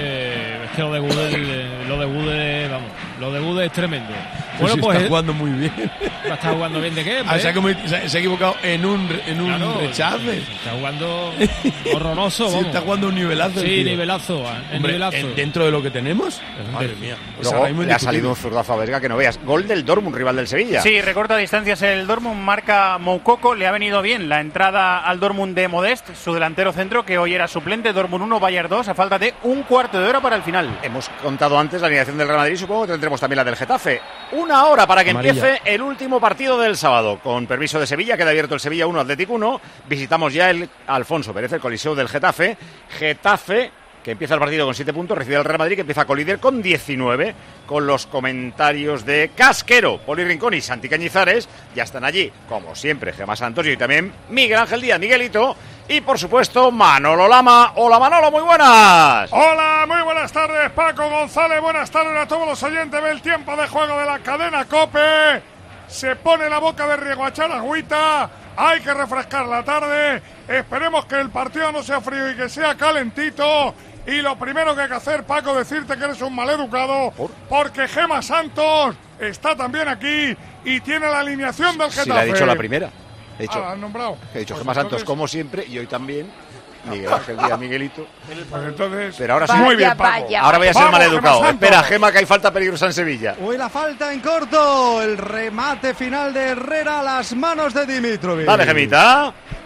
[SPEAKER 4] Eh, es que lo de Gudel, eh, lo de Gudel, vamos, lo de Gudel es tremendo.
[SPEAKER 5] Pues
[SPEAKER 4] Bueno,
[SPEAKER 5] sí,
[SPEAKER 4] pues
[SPEAKER 5] está jugando muy bien.
[SPEAKER 4] Está jugando bien de qué.
[SPEAKER 5] Ah, se, ha comi- se ha- se ha equivocado en un, en un
[SPEAKER 4] Claro,
[SPEAKER 5] rechace.
[SPEAKER 4] Está jugando horroroso.
[SPEAKER 5] Sí,
[SPEAKER 4] vamos.
[SPEAKER 5] está jugando un nivelazo.
[SPEAKER 4] Sí,
[SPEAKER 5] tío.
[SPEAKER 4] nivelazo. El
[SPEAKER 5] Hombre,
[SPEAKER 4] nivelazo.
[SPEAKER 5] en- dentro de lo que tenemos. Madre mía. Pues
[SPEAKER 15] Luego
[SPEAKER 5] ahora mismo
[SPEAKER 15] le ha
[SPEAKER 5] indiscutible.
[SPEAKER 15] salido un zurdazo a Vesga que no veas. Gol del Dortmund, rival del Sevilla.
[SPEAKER 7] Sí, recorta distancias el Dortmund, marca Moukoko, le ha venido bien la entrada al Dortmund de Modest, su delantero centro que hoy era suplente. Dortmund uno, Bayern dos, a falta de un cuarto de hora para el final.
[SPEAKER 15] Hemos contado antes la alineación del Real Madrid, supongo que tendremos también la del Getafe. Una hora para que
[SPEAKER 5] Amarilla.
[SPEAKER 15] empiece el último partido del sábado. Con permiso de Sevilla, queda abierto el Sevilla uno, Atlético uno. Visitamos ya el Alfonso Pérez, el Coliseo del Getafe. Getafe, que empieza el partido con siete puntos, recibe al Real Madrid, que empieza colíder con diecinueve, con los comentarios de Casquero, Poli Rincón y Santi Cañizares. Ya están allí, como siempre, Gemma Santos y también Miguel Ángel Díaz, Miguelito, y por supuesto Manolo Lama. Hola Manolo, muy buenas.
[SPEAKER 14] Hola, muy buenas tardes, Paco González, buenas tardes a todos los oyentes del tiempo de juego de la cadena COPE. Se pone la boca de riego a echar agüita, hay que refrescar la tarde, esperemos que el partido no sea frío y que sea calentito. Y lo primero que hay que hacer, Paco, decirte que eres un maleducado, porque Gemma Santos está también aquí y tiene la alineación del Getafe.
[SPEAKER 15] Si le ha dicho la primera. He dicho,
[SPEAKER 14] Ah, ¿la han nombrado?
[SPEAKER 15] he dicho
[SPEAKER 14] Pues
[SPEAKER 15] Gemma Santos
[SPEAKER 14] entonces-
[SPEAKER 15] como siempre y hoy también. Miguel Ángel Díaz, Miguelito.
[SPEAKER 14] Pues entonces,
[SPEAKER 15] Pero ahora sí.
[SPEAKER 14] muy bien, Paco.
[SPEAKER 17] vaya.
[SPEAKER 15] Ahora voy a ser
[SPEAKER 14] Vamos,
[SPEAKER 15] maleducado.
[SPEAKER 14] Gemma Santos.
[SPEAKER 15] Espera, Gema, que hay falta peligrosa en Sevilla.
[SPEAKER 6] Uy, la falta en corto. El remate final de Herrera a las manos de Dimitrovic.
[SPEAKER 15] Dale, Gemita.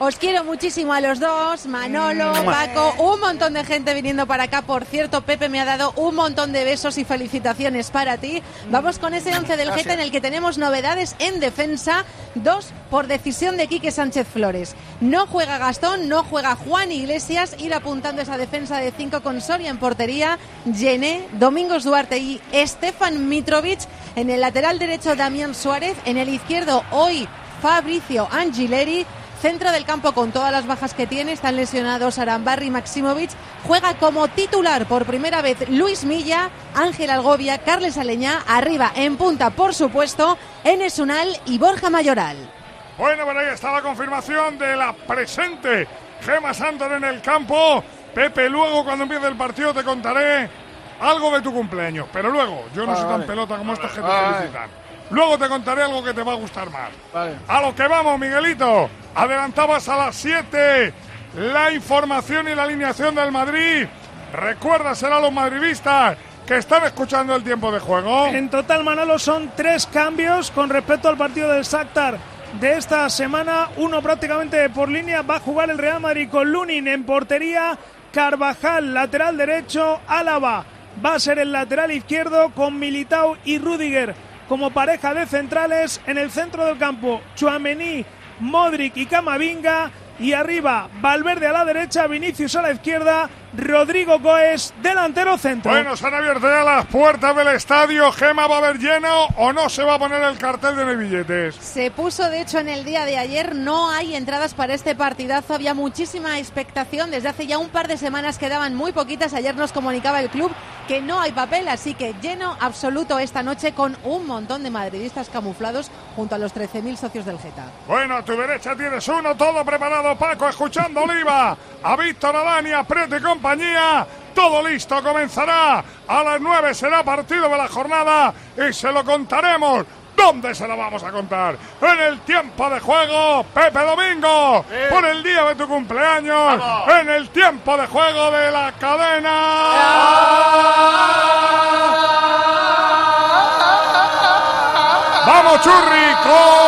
[SPEAKER 18] Os quiero muchísimo a los dos, Manolo, Paco, un montón de gente viniendo para acá. Por cierto, Pepe me ha dado un montón de besos y felicitaciones para ti. Vamos con ese once del Geta en el que tenemos novedades en defensa. Dos por decisión de Quique Sánchez Flores. No juega Gastón, no juega Juan Iglesias. Ir apuntando esa defensa de cinco con Soria en portería, Gené, Domingos Duarte y Stefan Mitrovic. En el lateral derecho, Damián Suárez. En el izquierdo, hoy, Fabricio Angileri. Centro del campo con todas las bajas que tiene, están lesionados Arambarri y Maximovic. Juega como titular por primera vez Luis Milla, Ángel Algovia, Carles Aleñá. Arriba, en punta, por supuesto, Enes Unal y Borja Mayoral.
[SPEAKER 14] Bueno, pero ahí está la confirmación de la presente Gemma Santos en el campo. Pepe, luego cuando empiece el partido te contaré algo de tu cumpleaños. Pero luego, yo no ah, soy tan vale. pelota como estos que te ah, felicitan. Luego te contaré algo que te va a gustar más. Vale. A lo que vamos, Miguelito. Adelantabas a las siete la información y la alineación del Madrid. Recuérdasela a los madridistas que están escuchando el tiempo de juego.
[SPEAKER 19] En total, Manolo, son tres cambios con respecto al partido del Shakhtar de esta semana. Uno prácticamente por línea. Va a jugar el Real Madrid con Lunin en portería. Carvajal, lateral derecho. Álava va a ser el lateral izquierdo con Militao y Rüdiger como pareja de centrales. En el centro del campo, Tchouaméni, Modric y Camavinga. Y arriba, Valverde a la derecha, Vinicius a la izquierda, Rodrigo Goes, delantero centro.
[SPEAKER 14] Bueno, se han abierto ya las puertas del estadio. Gema, ¿va a haber lleno o no se va a poner el cartel de billetes?
[SPEAKER 18] Se puso, de hecho, en el día de ayer. No hay entradas para este partidazo. Había muchísima expectación. Desde hace ya un par de semanas quedaban muy poquitas. Ayer nos comunicaba el club que no hay papel, así que lleno absoluto esta noche con un montón de madridistas camuflados junto a los trece mil socios del Geta.
[SPEAKER 14] Bueno, a tu derecha tienes uno, todo preparado, Paco, escuchando a Oliva, a Víctor, a Dani, a Prete y compañía. Todo listo, comenzará a las nueve, será partido de la jornada y se lo contaremos. ¿Dónde se lo vamos a contar? En el tiempo de juego, Pepe Domingo, sí. Por el día de tu cumpleaños, ¡vamos! En el tiempo de juego de la cadena. ¡Ah! ¡Vamos, Churrico!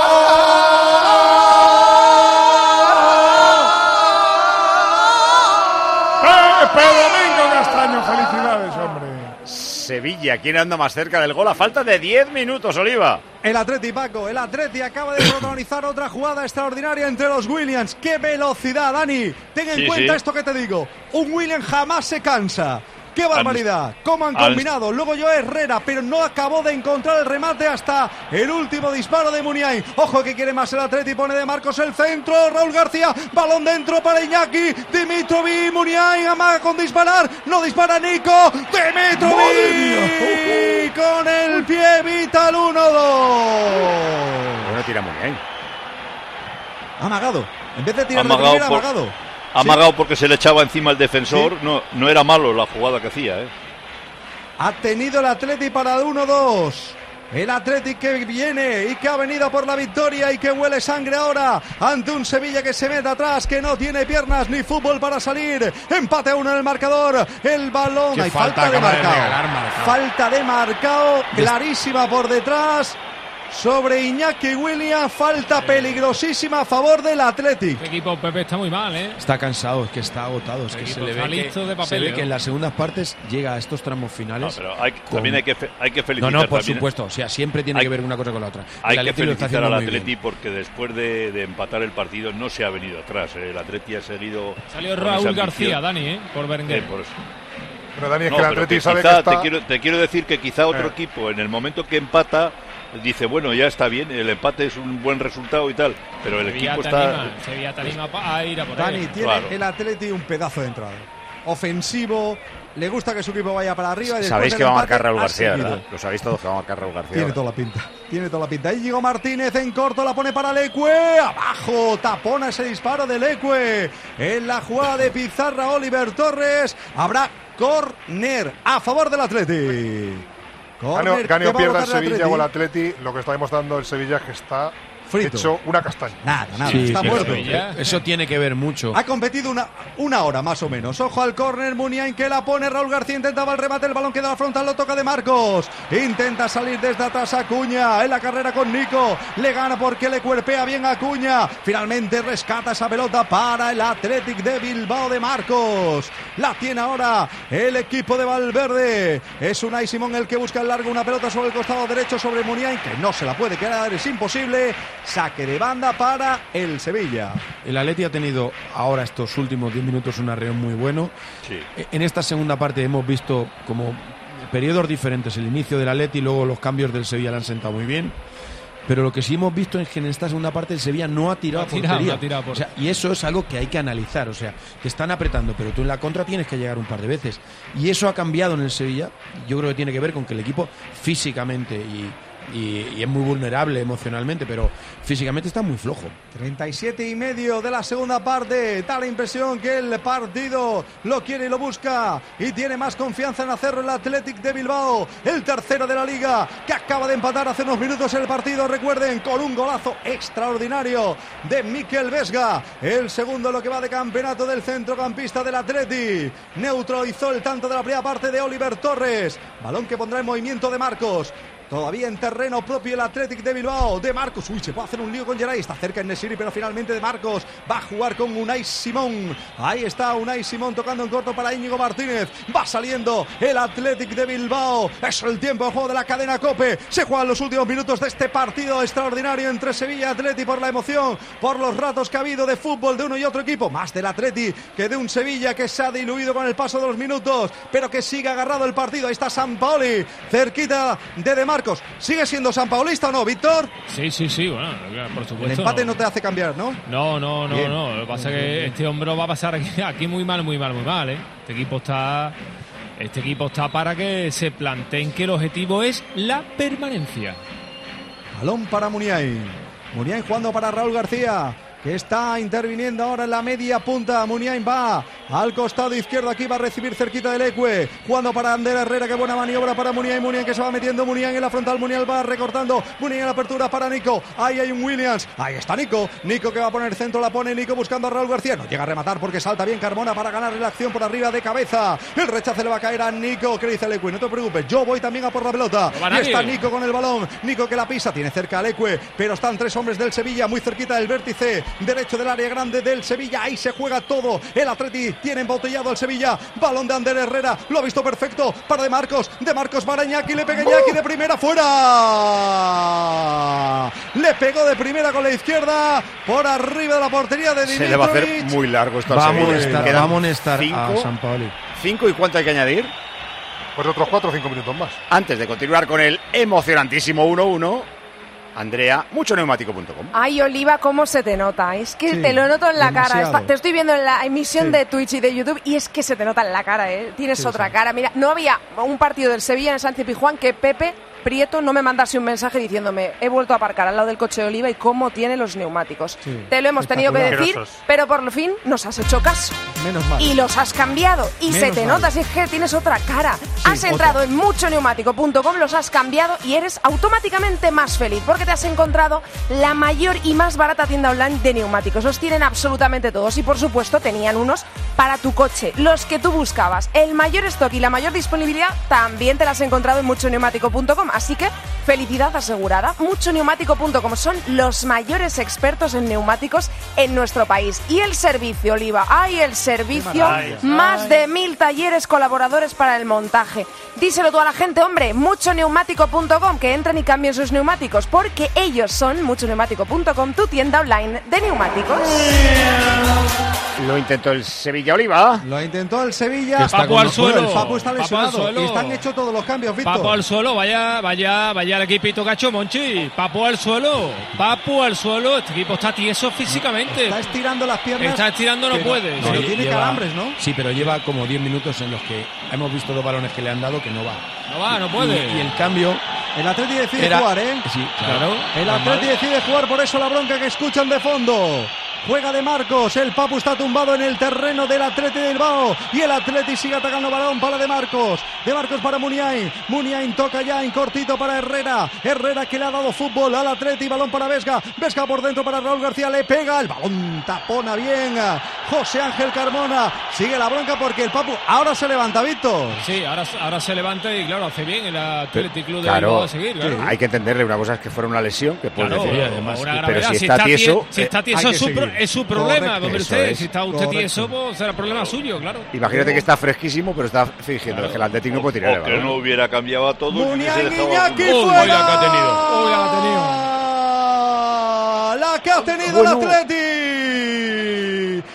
[SPEAKER 14] Pepe Domingo Castaño, felicidades, hombre.
[SPEAKER 3] Sevilla, ¿quién anda más cerca del gol? A falta de diez minutos, Oliva.
[SPEAKER 6] El Atleti, Paco, el Atleti acaba de protagonizar otra jugada extraordinaria entre los Williams. ¡Qué velocidad, Dani! Ten en sí, cuenta sí. esto que te digo. Un Williams jamás se cansa. ¡Qué barbaridad! ¿Cómo han combinado? Luego yo Herrera, pero no acabó de encontrar el remate hasta el último disparo de Muniain. Ojo que quiere más el Atleti, pone de Marcos el centro. Raúl García, balón dentro para Iñaki. Dimitrovic, Muniain amaga con disparar. No dispara Nico. Dimitrovic con el pie, Vital uno dos.
[SPEAKER 3] Bueno, tira Muniain.
[SPEAKER 6] Ha amagado. En vez de tirar de primera, ha amagado.
[SPEAKER 13] Ha amagado sí. porque se le echaba encima el defensor. Sí. No, no era malo la jugada que hacía, ¿eh?
[SPEAKER 6] Ha tenido el Atleti para uno dos. El Atleti que viene y que ha venido por la victoria y que huele sangre ahora ante un Sevilla que se mete atrás, que no tiene piernas ni fútbol para salir. Empate a uno en el marcador. El balón. Hay falta, falta de marcado. De falta de marcado. Clarísima por detrás. Sobre Iñaki Williams, falta peligrosísima a favor del Athletic.
[SPEAKER 4] El equipo Pepe está muy mal, ¿eh?
[SPEAKER 5] Está cansado, es que está agotado. Es que se le ve, que, de papel, se ve que en las segundas partes llega a estos tramos finales.
[SPEAKER 13] No, pero hay, con... también hay que, fe, hay que felicitar.
[SPEAKER 5] No, no, por
[SPEAKER 13] también,
[SPEAKER 5] supuesto. O sea, siempre tiene hay, que ver una cosa con la otra.
[SPEAKER 13] Hay que felicitar al Atleti porque después de, de empatar el partido no se ha venido atrás. ¿eh? El Atleti ha seguido.
[SPEAKER 4] Salió Raúl García, Dani, ¿eh? Por Berenguer.
[SPEAKER 13] Eh, por eso.
[SPEAKER 14] Pero Dani, es
[SPEAKER 13] no,
[SPEAKER 14] que el Atleti sabe
[SPEAKER 13] quizá,
[SPEAKER 14] que está...
[SPEAKER 13] te, quiero, te quiero decir que quizá otro eh. equipo, en el momento que empata, dice, bueno, ya está bien, el empate es un buen resultado y tal, pero el
[SPEAKER 4] Sevilla
[SPEAKER 13] equipo
[SPEAKER 4] está...
[SPEAKER 13] está...
[SPEAKER 4] Sevilla te anima a ir a por
[SPEAKER 6] Dani,
[SPEAKER 4] él.
[SPEAKER 6] tiene claro. el Atleti un pedazo de entrada. Ofensivo, le gusta que su equipo vaya para arriba. Y
[SPEAKER 3] sabéis que va a marcar Raúl García, ¿verdad? Lo sabéis todos que va a marcar Raúl García.
[SPEAKER 6] Tiene toda la pinta, tiene toda la pinta. Ahí llegó Martínez en corto, la pone para Leque. Abajo, tapona ese disparo de Leque. En la jugada de pizarra, Oliver Torres. Habrá córner a favor del Atleti.
[SPEAKER 14] Gane o pierda el Sevilla o el Atleti, lo que está demostrando el Sevilla es que está
[SPEAKER 6] Frito.
[SPEAKER 14] hecho una castaña.
[SPEAKER 6] Nada, nada,
[SPEAKER 5] Sí,
[SPEAKER 6] está
[SPEAKER 5] sí,
[SPEAKER 6] muerto.
[SPEAKER 5] sí. Eso tiene que ver mucho.
[SPEAKER 6] Ha competido una, una hora más o menos. Ojo al córner, Muniain que la pone. Raúl García intentaba el remate, el balón queda a la frontal, lo toca de Marcos. Intenta salir desde atrás Acuña. En la carrera con Nico. Le gana porque le cuerpea bien Acuña. Finalmente rescata esa pelota para el Athletic de Bilbao de Marcos. La tiene ahora el equipo de Valverde. Es Unai Simón el que busca el largo. Una pelota sobre el costado derecho sobre Muniain, que no se la puede quedar, es imposible. Saque de banda para el Sevilla.
[SPEAKER 5] El Atleti ha tenido ahora estos últimos diez minutos un arreón muy bueno.
[SPEAKER 13] Sí.
[SPEAKER 5] En esta segunda parte hemos visto como periodos diferentes. El inicio del Atleti y luego los cambios del Sevilla le han sentado muy bien. Pero lo que sí hemos visto es que en esta segunda parte el Sevilla no ha tirado a portería. O sea, y eso es algo que hay que analizar. O sea, te están apretando, pero tú en la contra tienes que llegar un par de veces. Y eso ha cambiado en el Sevilla. Yo creo que tiene que ver con que el equipo físicamente y... Y, y es muy vulnerable emocionalmente, pero físicamente está muy flojo.
[SPEAKER 6] treinta y siete y medio de la segunda parte. Da la impresión que el partido lo quiere y lo busca y tiene más confianza en hacerlo el Athletic de Bilbao, el tercero de la liga, que acaba de empatar hace unos minutos el partido, recuerden, con un golazo extraordinario de Mikel Vesga. El segundo lo que va de campeonato del centrocampista del Athletic. Neutralizó el tanto de la primera parte de Oliver Torres. Balón que pondrá en movimiento de Marcos. Todavía en terreno propio el Athletic de Bilbao. De Marcos, uy, se puede hacer un lío con Geray. Está cerca en Nesiri, pero finalmente de Marcos va a jugar con Unai Simón. Ahí está Unai Simón tocando en corto para Íñigo Martínez. Va saliendo el Athletic de Bilbao. Es el tiempo de juego de la cadena COPE. Se juegan los últimos minutos de este partido extraordinario entre Sevilla y Athletic, por la emoción, por los ratos que ha habido de fútbol de uno y otro equipo. Más del Athletic que de un Sevilla que se ha diluido con el paso de los minutos, pero que sigue agarrado el partido. Ahí está Sampaoli, cerquita de De Marcos. ¿Sigue siendo sampaolista o no, Víctor?
[SPEAKER 4] Sí, sí, sí, bueno, por supuesto.
[SPEAKER 6] El empate no te hace cambiar, ¿no?
[SPEAKER 4] No, no, no,
[SPEAKER 6] Bien.
[SPEAKER 4] no. Lo que pasa es que este hombre lo va a pasar aquí, aquí muy mal, muy mal, muy mal, ¿eh? Este equipo está... Este equipo está para que se planteen que el objetivo es la permanencia.
[SPEAKER 6] Balón para Muniain. Muniain jugando para Raúl García, que está interviniendo ahora en la media punta. Muniain va al costado izquierdo, aquí va a recibir cerquita del Ecue, jugando para Ander Herrera, qué buena maniobra para Muniain, Muniain que se va metiendo, Muniain en la frontal, Muniain va recortando, Muniain en la apertura para Nico, ahí hay un Williams, ahí está Nico, Nico que va a poner centro, la pone Nico buscando a Raúl García, no llega a rematar porque salta bien Carmona para ganar la acción por arriba de cabeza, el rechace le va a caer a Nico, que dice el Ecue, no te preocupes, yo voy también a por la pelota, y está Nico con el balón, Nico que la pisa, tiene cerca al Ecue, pero están tres hombres del Sevilla, muy cerquita del vértice derecho del área grande del Sevilla, ahí se juega todo, el Atleti tiene embotellado al Sevilla, balón de Ander Herrera, lo ha visto perfecto para De Marcos, De Marcos para Iñaki, le pega Iñaki de primera, fuera, le pegó de primera con la izquierda, por arriba de la portería de Dimitrovic.
[SPEAKER 15] Se le va a hacer muy largo esto al
[SPEAKER 5] Va a
[SPEAKER 15] Sevilla.
[SPEAKER 5] amonestar,
[SPEAKER 15] Quedan
[SPEAKER 5] va a amonestar
[SPEAKER 15] cinco,
[SPEAKER 5] a Sampaoli.
[SPEAKER 15] ¿Cinco y cuánto hay que añadir?
[SPEAKER 14] Pues otros cuatro o cinco minutos más.
[SPEAKER 15] Antes de continuar con el emocionantísimo uno uno, Andrea, mucho neumático punto com.
[SPEAKER 17] Ay, Oliva, cómo se te nota. Es que
[SPEAKER 15] Sí,
[SPEAKER 17] te lo noto en la
[SPEAKER 15] demasiado.
[SPEAKER 17] cara. Está- te estoy viendo en la emisión
[SPEAKER 15] Sí.
[SPEAKER 17] de Twitch y de YouTube y es que se te nota en la cara, ¿eh? Tienes
[SPEAKER 15] Sí,
[SPEAKER 17] otra
[SPEAKER 15] sí.
[SPEAKER 17] cara. Mira, no había un partido del Sevilla en el Sánchez Pizjuán que Pepe Prieto no me mandase un mensaje diciéndome he vuelto a aparcar al lado del coche de Oliva y cómo tiene los neumáticos.
[SPEAKER 6] Sí,
[SPEAKER 17] Te lo hemos tenido que decir,
[SPEAKER 6] espectacular.
[SPEAKER 17] pero por fin nos has hecho caso.
[SPEAKER 6] Menos mal.
[SPEAKER 17] Y los has cambiado. Y
[SPEAKER 6] Menos
[SPEAKER 17] se te
[SPEAKER 6] mal.
[SPEAKER 17] nota, si es que tienes otra cara. has
[SPEAKER 6] otra.
[SPEAKER 17] entrado en mucho neumático punto com, los has cambiado y eres automáticamente más feliz porque te has encontrado la mayor y más barata tienda online de neumáticos. Los tienen absolutamente todos y por supuesto tenían unos para tu coche, los que tú buscabas. El mayor stock y la mayor disponibilidad también te las has encontrado en mucho neumático punto com. Así que felicidad asegurada. mucho neumático punto com son los mayores expertos en neumáticos en nuestro país. Y el servicio, Oliva. ¡Ay, el servicio!
[SPEAKER 20] maravilla.
[SPEAKER 17] Más
[SPEAKER 20] Ay.
[SPEAKER 17] de mil talleres colaboradores para el montaje. Díselo tú a la gente, hombre. mucho neumático punto com, que entren y cambien sus neumáticos, porque ellos son mucho neumático punto com, tu tienda online de neumáticos.
[SPEAKER 15] Lo intentó el Sevilla, Oliva.
[SPEAKER 6] Lo intentó el Sevilla.
[SPEAKER 4] Que está Papu con al
[SPEAKER 6] Bueno,
[SPEAKER 4] suelo.
[SPEAKER 6] el Papu está
[SPEAKER 4] Papu al
[SPEAKER 6] lesionado.
[SPEAKER 4] suelo.
[SPEAKER 6] Y están hechos todos los cambios, Víctor.
[SPEAKER 4] Papo al suelo, vaya, vaya, vaya el equipito cacho, Monchi. Papo al suelo, Papo al suelo. Este equipo está tieso físicamente.
[SPEAKER 6] Está estirando las piernas.
[SPEAKER 4] Está estirando, no
[SPEAKER 6] pero-
[SPEAKER 4] puede.
[SPEAKER 6] Pero
[SPEAKER 4] Sí,
[SPEAKER 6] tiene
[SPEAKER 5] lleva-
[SPEAKER 6] calambres, ¿no?
[SPEAKER 5] Sí, pero lleva como diez minutos en los que hemos visto dos balones que le han dado que no va.
[SPEAKER 4] No va, no puede.
[SPEAKER 5] Y, y el cambio...
[SPEAKER 6] El Atleti decide
[SPEAKER 5] Era-
[SPEAKER 6] jugar, ¿eh?
[SPEAKER 5] Sí, claro.
[SPEAKER 6] El
[SPEAKER 5] Normal.
[SPEAKER 6] Atleti decide jugar, por eso la bronca que escuchan de fondo. juega de Marcos, el Papu está tumbado en el terreno del Atleti de Bilbao y el Atleti sigue atacando balón para de Marcos, de Marcos para Muniain, Muniain toca ya en cortito para Herrera, Herrera que le ha dado fútbol al Atleti, balón para Vesga, Vesga por dentro para Raúl García, le pega, el balón tapona bien José Ángel Carmona, sigue la bronca porque el Papu ahora se levanta, Víctor.
[SPEAKER 4] Sí, ahora, ahora se levanta y claro, hace bien el Atleti Club de
[SPEAKER 15] claro,
[SPEAKER 4] Bilbao a seguir, claro.
[SPEAKER 15] Hay que entenderle, una cosa es que fuera una lesión, que puede
[SPEAKER 4] claro,
[SPEAKER 15] decir,
[SPEAKER 4] además,
[SPEAKER 15] pero si, si está tieso,
[SPEAKER 4] si está tieso es, su pro, es su problema, hombre, usted,
[SPEAKER 15] es.
[SPEAKER 4] si está usted Correcto. tieso, pues será problema suyo, claro.
[SPEAKER 15] Imagínate que está fresquísimo, pero está fingiendo claro. que el Atlético no puede tirar.
[SPEAKER 13] O que no hubiera cambiado a todos.
[SPEAKER 6] Muniain,
[SPEAKER 13] y
[SPEAKER 6] Iñaki
[SPEAKER 13] fuera.
[SPEAKER 6] fuera.
[SPEAKER 13] Hoy la que ha tenido.
[SPEAKER 6] Hoy la que ha tenido. La que ha tenido bueno. el Atleti.